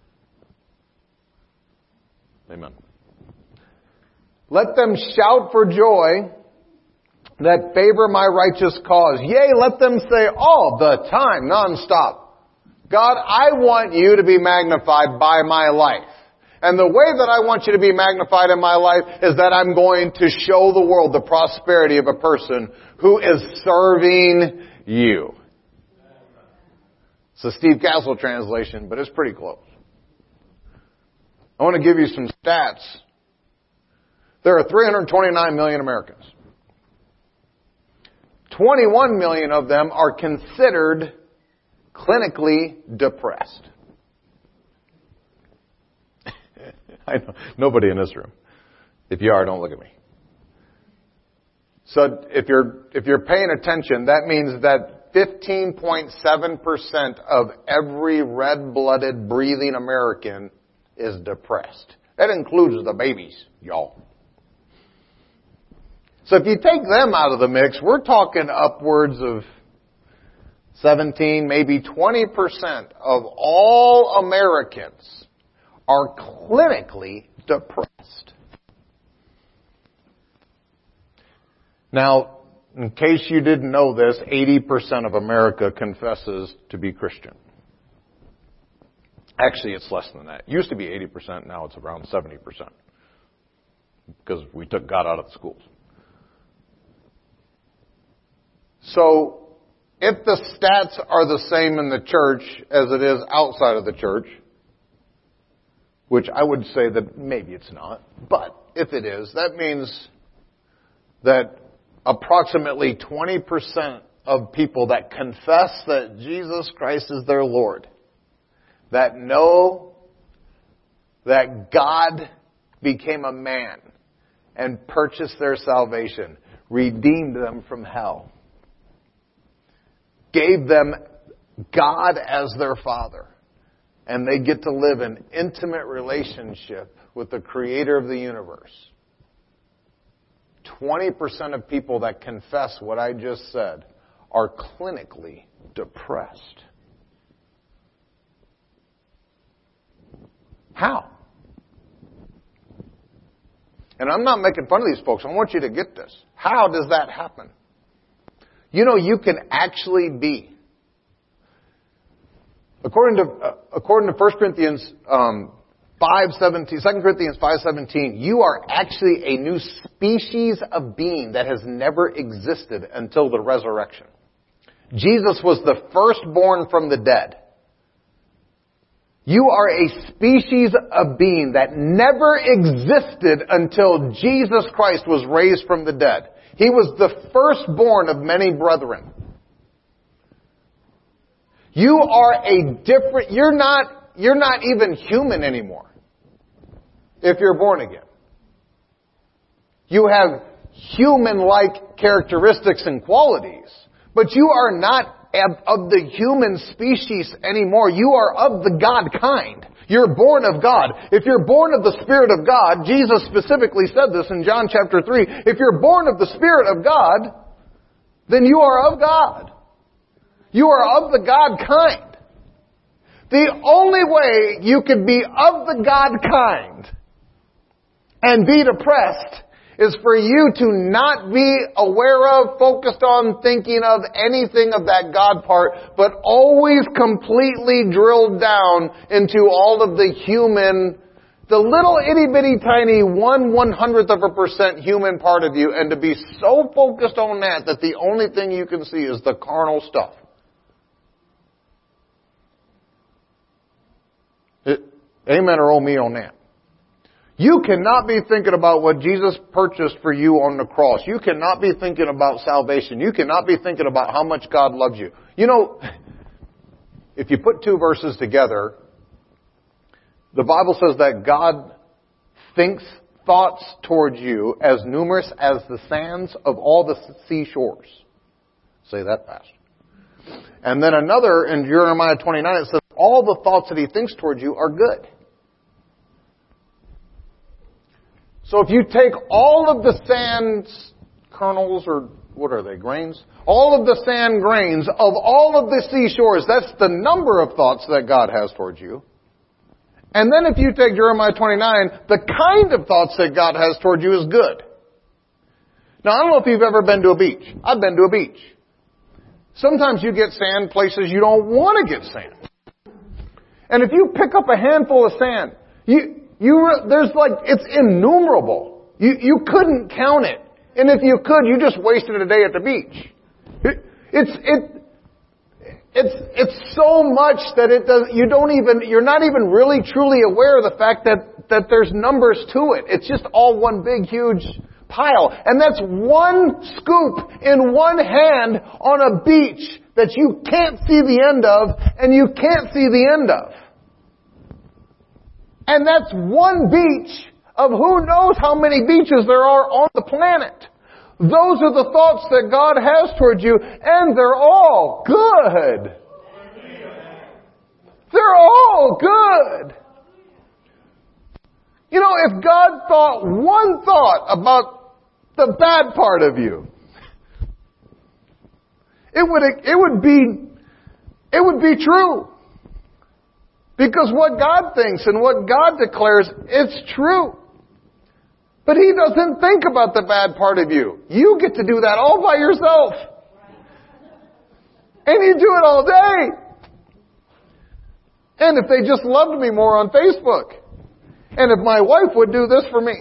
Amen. Let them shout for joy that favor my righteous cause. Yea, let them say all the time, nonstop, God, I want you to be magnified by my life. And the way that I want you to be magnified in my life is that I'm going to show the world the prosperity of a person who is serving you. It's a Steve Castle translation, but it's pretty close. I want to give you some stats. There are 329 million Americans. 21 million of them are considered clinically depressed. I know. Nobody in this room. If you are, don't look at me. So if you're paying attention, that means that 15.7% of every red-blooded breathing American is depressed. That includes the babies, y'all. So if you take them out of the mix, we're talking upwards of 17, maybe 20% of all Americans are clinically depressed. Now, in case you didn't know this, 80% of America confesses to be Christian. Actually, it's less than that. It used to be 80%, now it's around 70%. Because we took God out of the schools. So, if the stats are the same in the church as it is outside of the church, which I would say that maybe it's not, but if it is, that means that approximately 20% of people that confess that Jesus Christ is their Lord, that know that God became a man and purchased their salvation, redeemed them from hell, gave them God as their Father, and they get to live an intimate relationship with the Creator of the universe. 20% of people that confess what I just said are clinically depressed. How? And I'm not making fun of these folks. I want you to get this. How does that happen? You know, you can actually be. According to 1 Corinthians 5:17, 2 Corinthians 5:17, you are actually a new species of being that has never existed until the resurrection. Jesus was the firstborn from the dead. You are a species of being that never existed until Jesus Christ was raised from the dead. He was the firstborn of many brethren. You are a different, you're not even human anymore if you're born again. You have human-like characteristics and qualities, but you are not of the human species anymore. You are of the God kind. You're born of God. If you're born of the Spirit of God, Jesus specifically said this in John chapter 3, if you're born of the Spirit of God, then you are of God. You are of the God kind. The only way you could be of the God kind and be depressed is for you to not be aware of, focused on, thinking of anything of that God part, but always completely drilled down into all of the human, the little itty bitty tiny 1/100% human part of you, and to be so focused on that the only thing you can see is the carnal stuff. Amen or oh me on that. You cannot be thinking about what Jesus purchased for you on the cross. You cannot be thinking about salvation. You cannot be thinking about how much God loves you. You know, if you put two verses together, the Bible says that God thinks thoughts towards you as numerous as the sands of all the seashores. Say that fast. And then another in Jeremiah 29, it says, all the thoughts that He thinks towards you are good. So if you take all of the sand kernels, or what are they, grains? All of the sand grains of all of the seashores, that's the number of thoughts that God has towards you. And then if you take Jeremiah 29, the kind of thoughts that God has towards you is good. Now, I don't know if you've ever been to a beach. I've been to a beach. Sometimes you get sand places you don't want to get sand. And if you pick up a handful of sand, there's like, it's innumerable. You couldn't count it. And if you could, you just wasted a day at the beach. It's so much that you're not even really truly aware of the fact that there's numbers to it. It's just all one big huge pile. And that's one scoop in one hand on a beach that you can't see the end of, and you can't see the end of. And that's one beach of who knows how many beaches there are on the planet. Those are the thoughts that God has towards you, and they're all good. They're all good. You know, if God thought one thought about the bad part of you, it would be true. Because what God thinks and what God declares, it's true. But He doesn't think about the bad part of you. You get to do that all by yourself. And you do it all day. And if they just loved me more on Facebook. And if my wife would do this for me.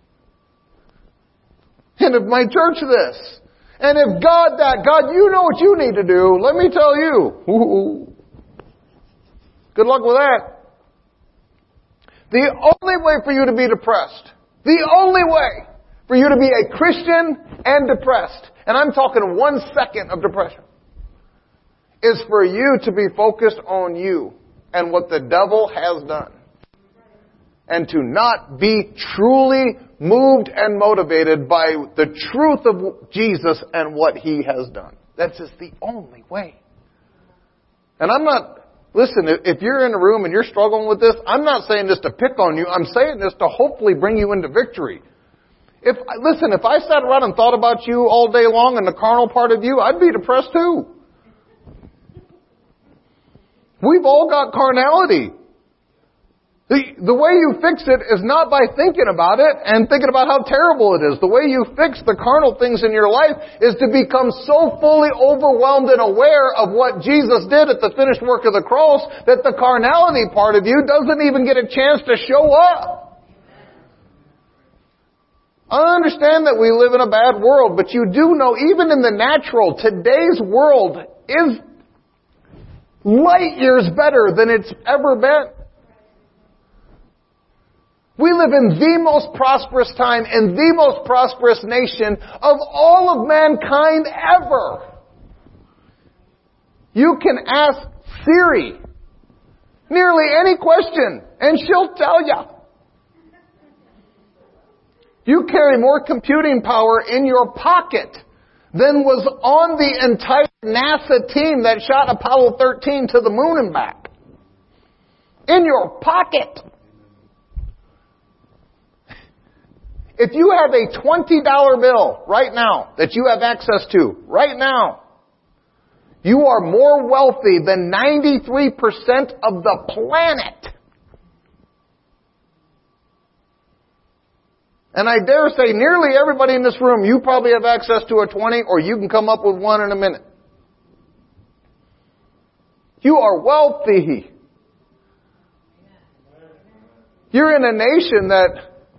And if my church this. And if God that. God, you know what you need to do. Let me tell you. Ooh. Good luck with that. The only way for you to be depressed, the only way for you to be a Christian and depressed, and I'm talking 1 second of depression, is for you to be focused on you and what the devil has done. And to not be truly moved and motivated by the truth of Jesus and what He has done. That's just the only way. And listen, if you're in a room and you're struggling with this, I'm not saying this to pick on you. I'm saying this to hopefully bring you into victory. If I sat around and thought about you all day long and the carnal part of you, I'd be depressed too. We've all got carnality. The way you fix it is not by thinking about it and thinking about how terrible it is. The way you fix the carnal things in your life is to become so fully overwhelmed and aware of what Jesus did at the finished work of the cross that the carnality part of you doesn't even get a chance to show up. I understand that we live in a bad world, but you do know even in the natural, today's world is light years better than it's ever been. We live in the most prosperous time in the most prosperous nation of all of mankind ever. You can ask Siri nearly any question and she'll tell you. You carry more computing power in your pocket than was on the entire NASA team that shot Apollo 13 to the moon and back. In your pocket. If you have a $20 bill right now that you have access to right now, You are more wealthy than 93% of the planet. And I dare say nearly everybody in this room, you probably have access to a 20, or you can come up with one in a minute. You are wealthy. You're in a nation that,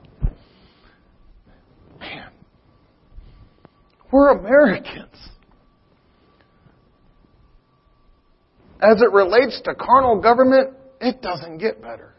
man, we're Americans. As it relates to carnal government, it doesn't get better.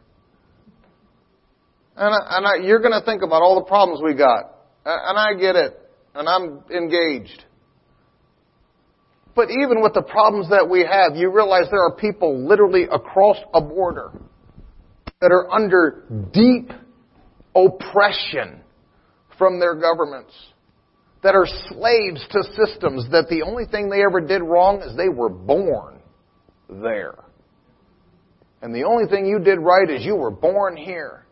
And you're going to think about all the problems we got. And I get it. And I'm engaged. But even with the problems that we have, you realize there are people literally across a border that are under deep oppression from their governments, that are slaves to systems that the only thing they ever did wrong is they were born there. And the only thing you did right is you were born here.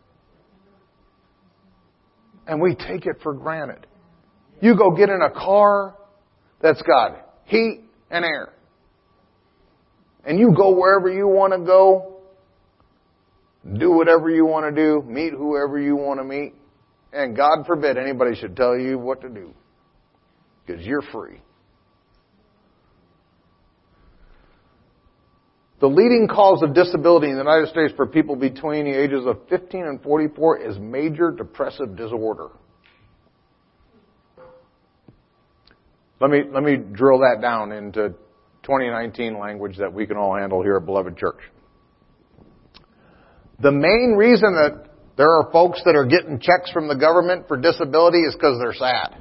And we take it for granted. You go get in a car that's got heat and air. And you go wherever you want to go. Do whatever you want to do. Meet whoever you want to meet. And God forbid anybody should tell you what to do. Because you're free. The leading cause of disability in the United States for people between the ages of 15 and 44 is major depressive disorder. Let me drill that down into 2019 language that we can all handle here at Beloved Church. The main reason that there are folks that are getting checks from the government for disability is because they're sad.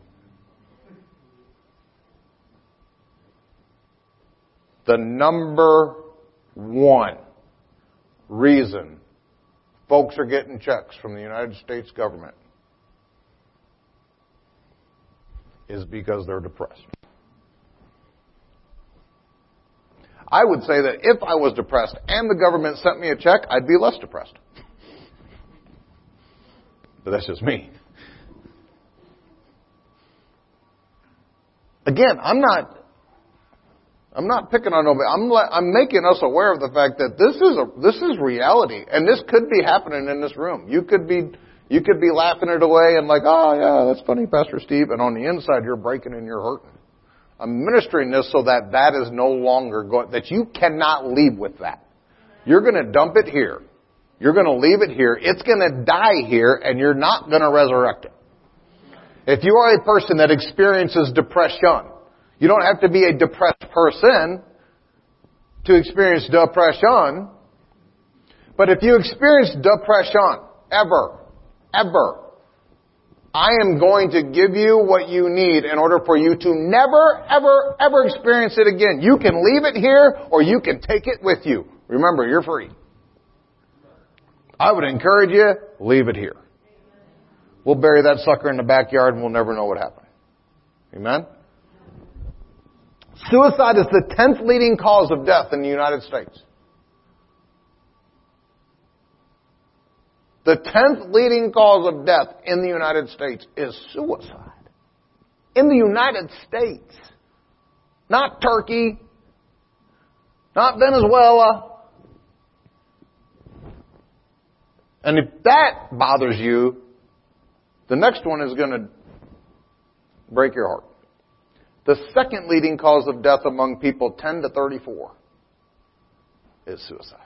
The number one reason folks are getting checks from the United States government is because they're depressed. I would say that if I was depressed and the government sent me a check, I'd be less depressed. But that's just me. Again, I'm not picking on nobody. I'm making us aware of the fact that this is reality, and this could be happening in this room. You could be laughing it away and like, oh yeah, that's funny, Pastor Steve, and on the inside you're breaking and you're hurting. I'm ministering this so that is no longer that you cannot leave with that. You're going to dump it here. You're going to leave it here. It's going to die here, and you're not going to resurrect it. If you are a person that experiences depression, you don't have to be a depressed person to experience depression. But if you experience depression, ever, I am going to give you what you need in order for you to never, ever experience it again. You can leave it here or you can take it with you. Remember, you're free. I would encourage you, leave it here. We'll bury that sucker in the backyard and we'll never know what happened. Amen? Suicide is the 10th leading cause of death in the United States. The 10th leading cause of death in the United States is suicide. In the United States. Not Turkey. Not Venezuela. And if that bothers you, the next one is going to break your heart. The second leading cause of death among people 10 to 34 is suicide.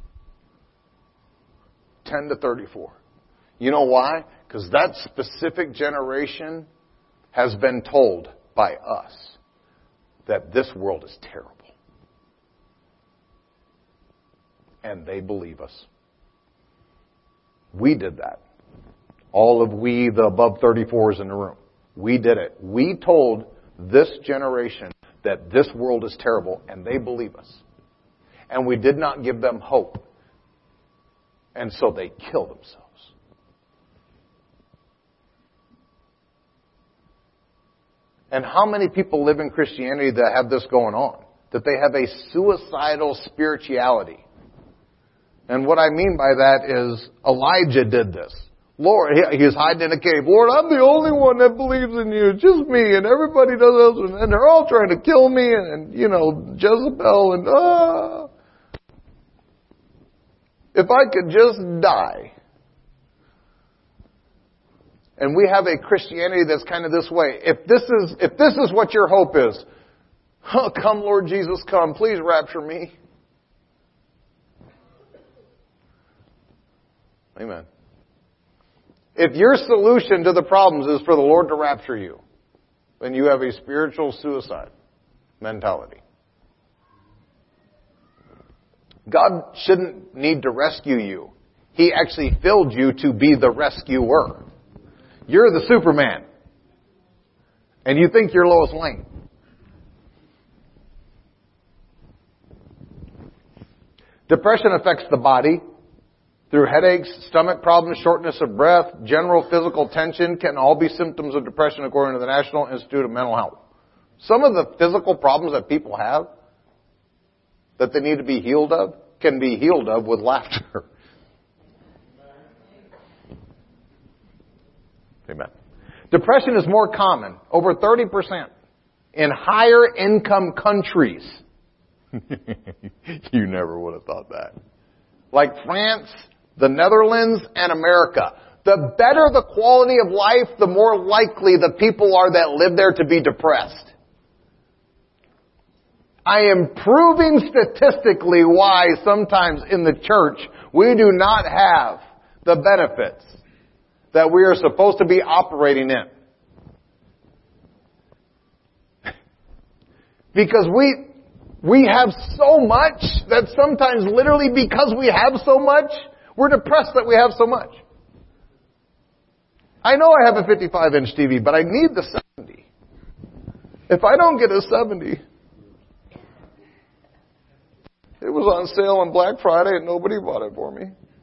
10 to 34. You know why? Because that specific generation has been told by us that this world is terrible. And they believe us. We did that. All of we, the above 34s in the room. We did it. We told this generation that this world is terrible, and they believe us. And we did not give them hope. And so they kill themselves. And how many people live in Christianity that have this going on? That they have a suicidal spirituality. And what I mean by that is Elijah did this. Lord, he's hiding in a cave. Lord, I'm the only one that believes in you. It's just me, and everybody does else, and they're all trying to kill me, and Jezebel, and If I could just die. And we have a Christianity that's kind of this way. If this is what your hope is, come Lord Jesus, come. Please rapture me. Amen. If your solution to the problems is for the Lord to rapture you, then you have a spiritual suicide mentality. God shouldn't need to rescue you. He actually filled you to be the rescuer. You're the Superman. And you think you're Lois Lane. Depression affects the body through headaches, stomach problems, shortness of breath, general physical tension can all be symptoms of depression according to the National Institute of Mental Health. Some of the physical problems that people have that they need to be healed of can be healed of with laughter. Amen. Depression is more common, over 30%, in higher income countries. You never would have thought that. Like France, the Netherlands, and America. The better the quality of life, the more likely the people are that live there to be depressed. I am proving statistically why sometimes in the church we do not have the benefits that we are supposed to be operating in. Because we have so much that sometimes literally because we have so much, we're depressed that we have so much. I know I have a 55-inch TV, but I need the 70. If I don't get a 70, it was on sale on Black Friday and nobody bought it for me.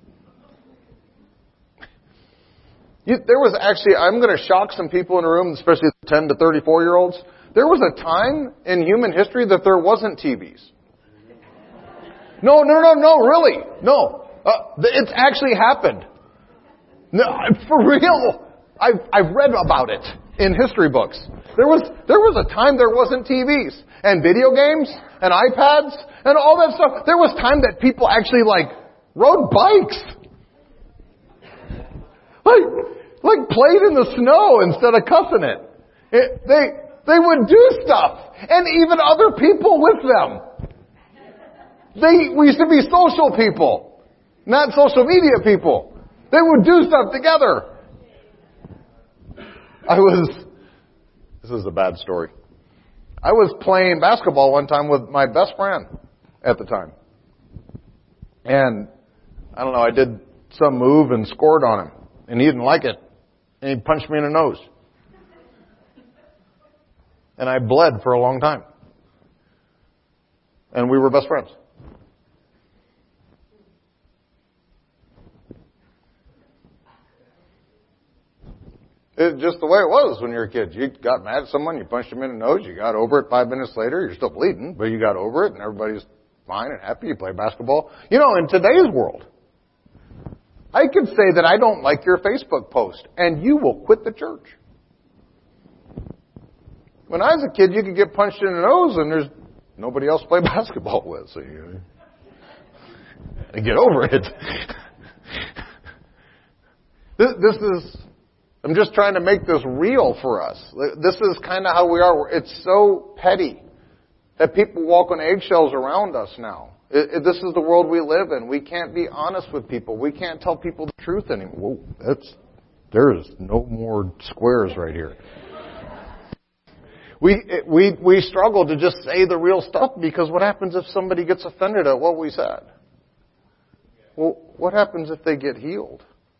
There was actually, I'm going to shock some people in the room, especially 10 to 34-year-olds. There was a time in human history that there wasn't TVs. No, really. No. It's actually happened. No, for real. I've read about it in history books. There was a time there wasn't TVs and video games and iPads and all that stuff. There was time that people actually rode bikes. Like played in the snow instead of cussing it. They would do stuff. And even other people with them. We used to be social people. Not social media people. They would do stuff together. This is a bad story. I was playing basketball one time with my best friend at the time. And I don't know, I did some move and scored on him. And he didn't like it. And he punched me in the nose. And I bled for a long time. And we were best friends. It's just the way it was when you were a kid. You got mad at someone, you punched them in the nose, you got over it 5 minutes later, you're still bleeding, but you got over it and everybody's fine and happy, you play basketball. In today's world, I could say that I don't like your Facebook post, and you will quit the church. When I was a kid, you could get punched in the nose and there's nobody else to play basketball with, so you get over it. I'm just trying to make this real for us. This is kind of how we are. It's so petty that people walk on eggshells around us now. This is the world we live in. We can't be honest with people. We can't tell people the truth anymore. Whoa, there is no more squares right here. We struggle to just say the real stuff because what happens if somebody gets offended at what we said? Well, what happens if they get healed?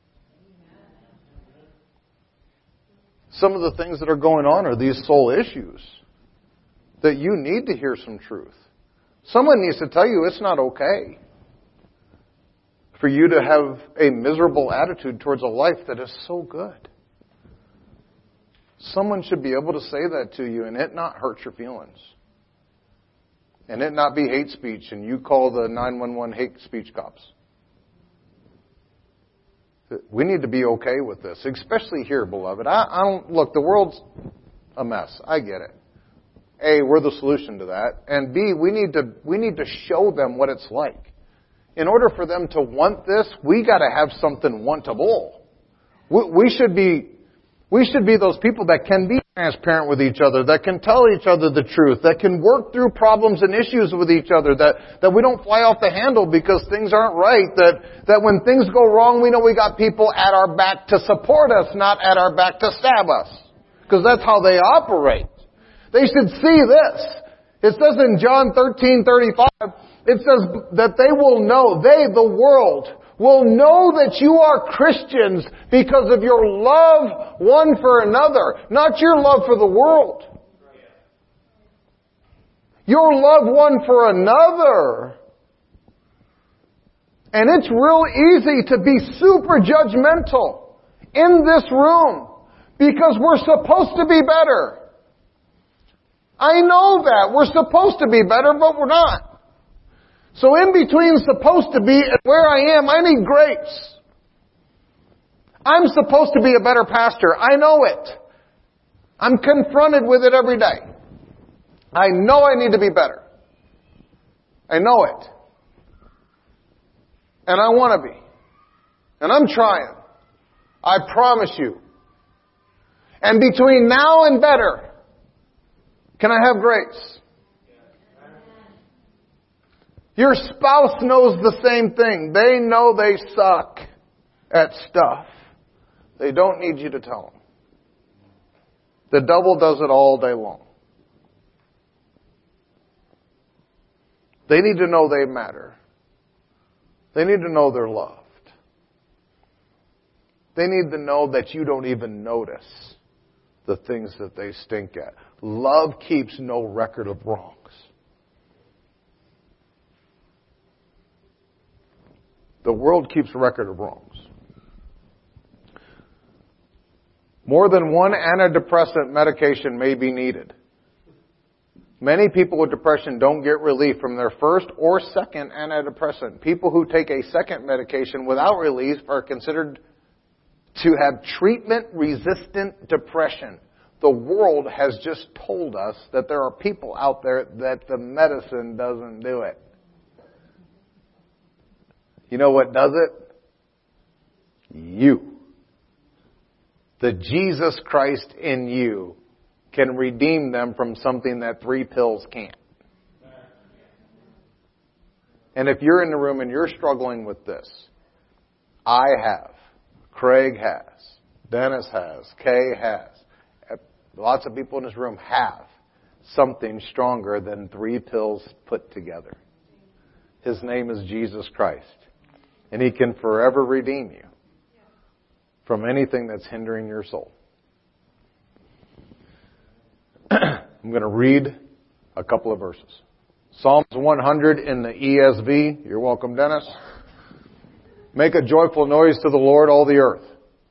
Some of the things that are going on are these soul issues that you need to hear some truth. Someone needs to tell you it's not okay for you to have a miserable attitude towards a life that is so good. Someone should be able to say that to you and it not hurt your feelings. And it not be hate speech and you call the 911 hate speech cops. We need to be okay with this, especially here, beloved. I don't look. The world's a mess. I get it. A, we're the solution to that, and B, we need to show them what it's like. In order for them to want this, we got to have something wantable. We should be those people that can be transparent with each other, that can tell each other the truth, that can work through problems and issues with each other, that we don't fly off the handle because things aren't right, that when things go wrong, we know we got people at our back to support us, not at our back to stab us. Because that's how they operate. They should see this. It says in John 13:35, it says that they will know, the world, will know that you are Christians because of your love one for another, not your love for the world. Your love one for another. And it's real easy to be super judgmental in this room because we're supposed to be better. I know that. We're supposed to be better, but we're not. So in between supposed to be and where I am, I need grace. I'm supposed to be a better pastor. I know it. I'm confronted with it every day. I know I need to be better. I know it. And I want to be. And I'm trying. I promise you. And between now and better, can I have grace? Your spouse knows the same thing. They know they suck at stuff. They don't need you to tell them. The devil does it all day long. They need to know they matter. They need to know they're loved. They need to know that you don't even notice the things that they stink at. Love keeps no record of wrongs. The world keeps a record of wrongs. More than one antidepressant medication may be needed. Many people with depression don't get relief from their first or second antidepressant. People who take a second medication without relief are considered to have treatment-resistant depression. The world has just told us that there are people out there that the medicine doesn't do it. You know what does it? You. The Jesus Christ in you can redeem them from something that 3 pills can't. And if you're in the room and you're struggling with this, I have, Craig has, Dennis has, Kay has, lots of people in this room have something stronger than 3 pills put together. His name is Jesus Christ. And He can forever redeem you from anything that's hindering your soul. I'm going to read a couple of verses. Psalms 100 in the ESV. You're welcome, Dennis. Make a joyful noise to the Lord, all the earth.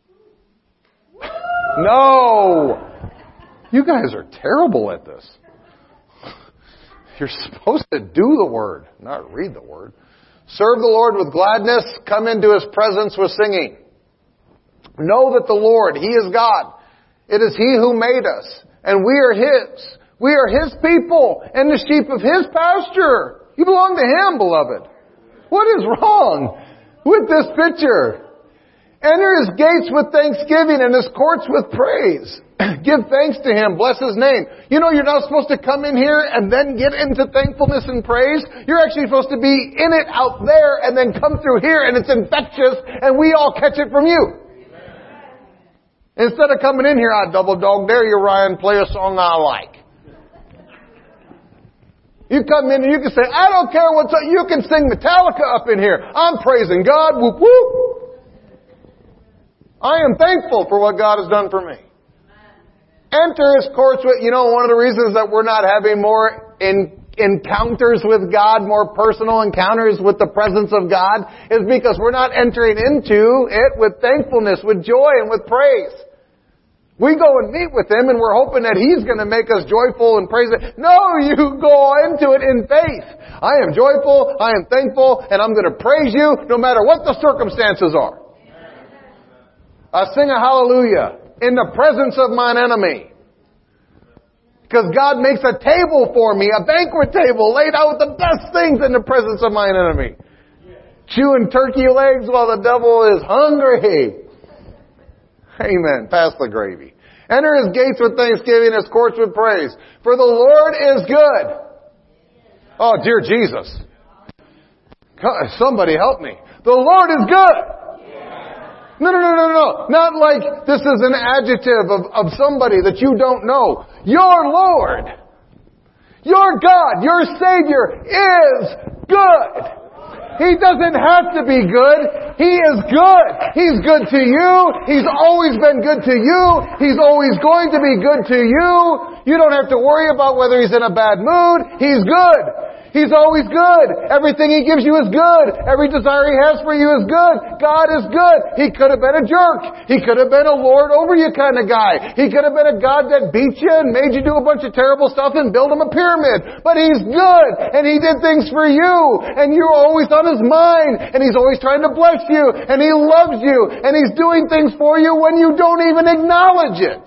No! You guys are terrible at this. You're supposed to do the Word, not read the Word. Serve the Lord with gladness. Come into His presence with singing. Know that the Lord, He is God. It is He who made us, and we are His. We are His people and the sheep of His pasture. You belong to Him, beloved. What is wrong with this picture? Enter His gates with thanksgiving and His courts with praise. Give thanks to Him. Bless His name. You know, you're not supposed to come in here and then get into thankfulness and praise. You're actually supposed to be in it out there and then come through here, and it's infectious and we all catch it from you. Instead of coming in here, I double dog dare you, Ryan, play a song I like. You come in and you can say, I don't care what's up. You can sing Metallica up in here. I'm praising God. Whoop, whoop. I am thankful for what God has done for me. Enter His courts with, you know, one of the reasons that we're not having more encounters with God, more personal encounters with the presence of God, is because we're not entering into it with thankfulness, with joy, and with praise. We go and meet with Him and we're hoping that He's going to make us joyful and praise it. No, you go into it in faith. I am joyful, I am thankful, and I'm going to praise You no matter what the circumstances are. I sing a hallelujah in the presence of mine enemy. Because God makes a table for me, a banquet table laid out with the best things in the presence of mine enemy. Chewing turkey legs while the devil is hungry. Amen. Pass the gravy. Enter His gates with thanksgiving, His courts with praise. For the Lord is good. Oh, dear Jesus. Somebody help me. The Lord is good. No. Not like this is an adjective of somebody that you don't know. Your Lord, your God, your Savior is good. He doesn't have to be good. He is good. He's good to you. He's always been good to you. He's always going to be good to you. You don't have to worry about whether He's in a bad mood. He's good. He's always good. Everything He gives you is good. Every desire He has for you is good. God is good. He could have been a jerk. He could have been a lord over you kind of guy. He could have been a God that beat you and made you do a bunch of terrible stuff and build Him a pyramid. But He's good. And He did things for you. And you're always on His mind. And He's always trying to bless you. And He loves you. And He's doing things for you when you don't even acknowledge it.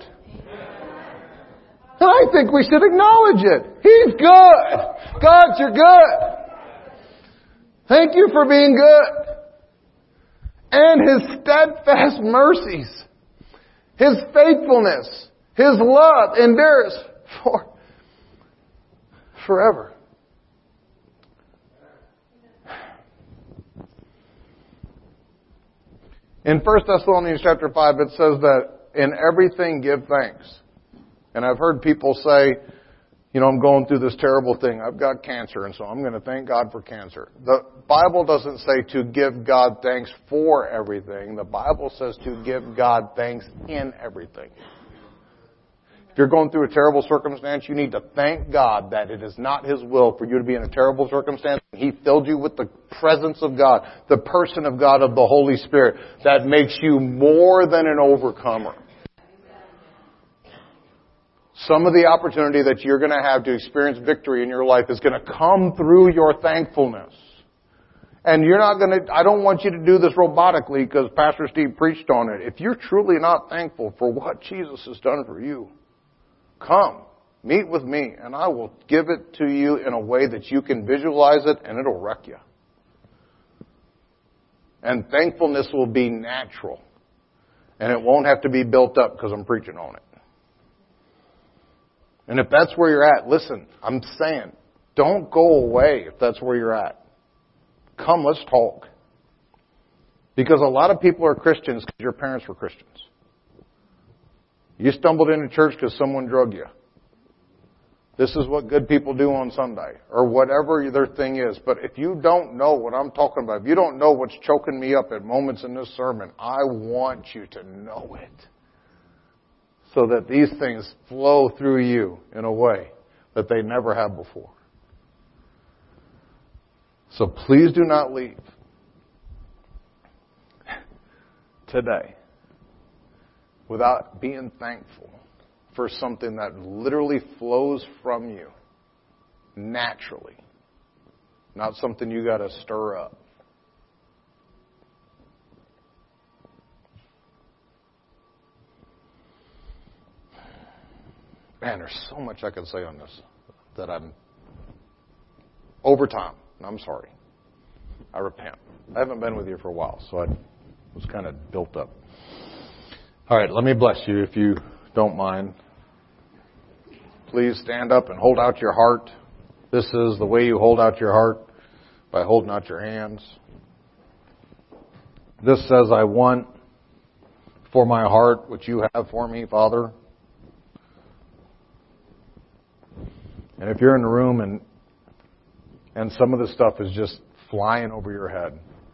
And I think we should acknowledge it. He's good. God, you're good. Thank you for being good. And His steadfast mercies, His faithfulness, His love endures forever. In 1 Thessalonians chapter 5, it says that in everything give thanks. And I've heard people say, I'm going through this terrible thing. I've got cancer, and so I'm going to thank God for cancer. The Bible doesn't say to give God thanks for everything. The Bible says to give God thanks in everything. If you're going through a terrible circumstance, you need to thank God that it is not His will for you to be in a terrible circumstance. He filled you with the presence of God, the person of God, of the Holy Spirit, that makes you more than an overcomer. Some of the opportunity that you're going to have to experience victory in your life is going to come through your thankfulness. And you're not going to, I don't want you to do this robotically because Pastor Steve preached on it. If you're truly not thankful for what Jesus has done for you, come, meet with me, and I will give it to you in a way that you can visualize it and it'll wreck you. And thankfulness will be natural. And it won't have to be built up because I'm preaching on it. And if that's where you're at, listen, I'm saying, don't go away if that's where you're at. Come, let's talk. Because a lot of people are Christians because your parents were Christians. You stumbled into church because someone drug you. This is what good people do on Sunday, or whatever their thing is. But if you don't know what I'm talking about, if you don't know what's choking me up at moments in this sermon, I want you to know it. So that these things flow through you in a way that they never have before. So please do not leave today without being thankful for something that literally flows from you naturally. Not something you got to stir up. Man, there's so much I could say on this that I'm over time. I'm sorry. I repent. I haven't been with you for a while, so I was kind of built up. All right, let me bless you if you don't mind. Please stand up and hold out your heart. This is the way you hold out your heart, by holding out your hands. This says, I want for my heart what you have for me, Father. And if you're in the room and some of this stuff is just flying over your head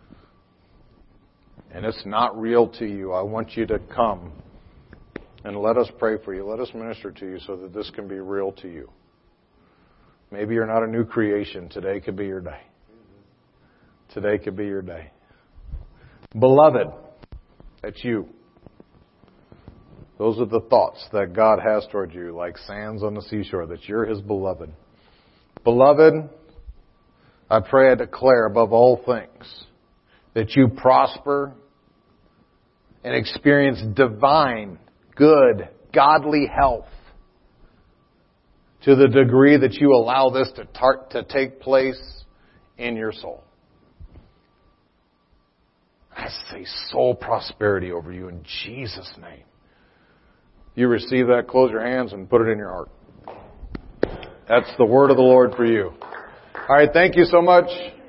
and it's not real to you, I want you to come and let us pray for you. Let us minister to you so that this can be real to you. Maybe you're not a new creation. Today could be your day. Today could be your day. Beloved, that's you. Those are the thoughts that God has toward you, like sands on the seashore, that you're His beloved. Beloved, I pray, I declare above all things that you prosper and experience divine, good, godly health to the degree that you allow this to take place in your soul. I say soul prosperity over you in Jesus' name. You receive that, close your hands and put it in your heart. That's the word of the Lord for you. All right, thank you so much.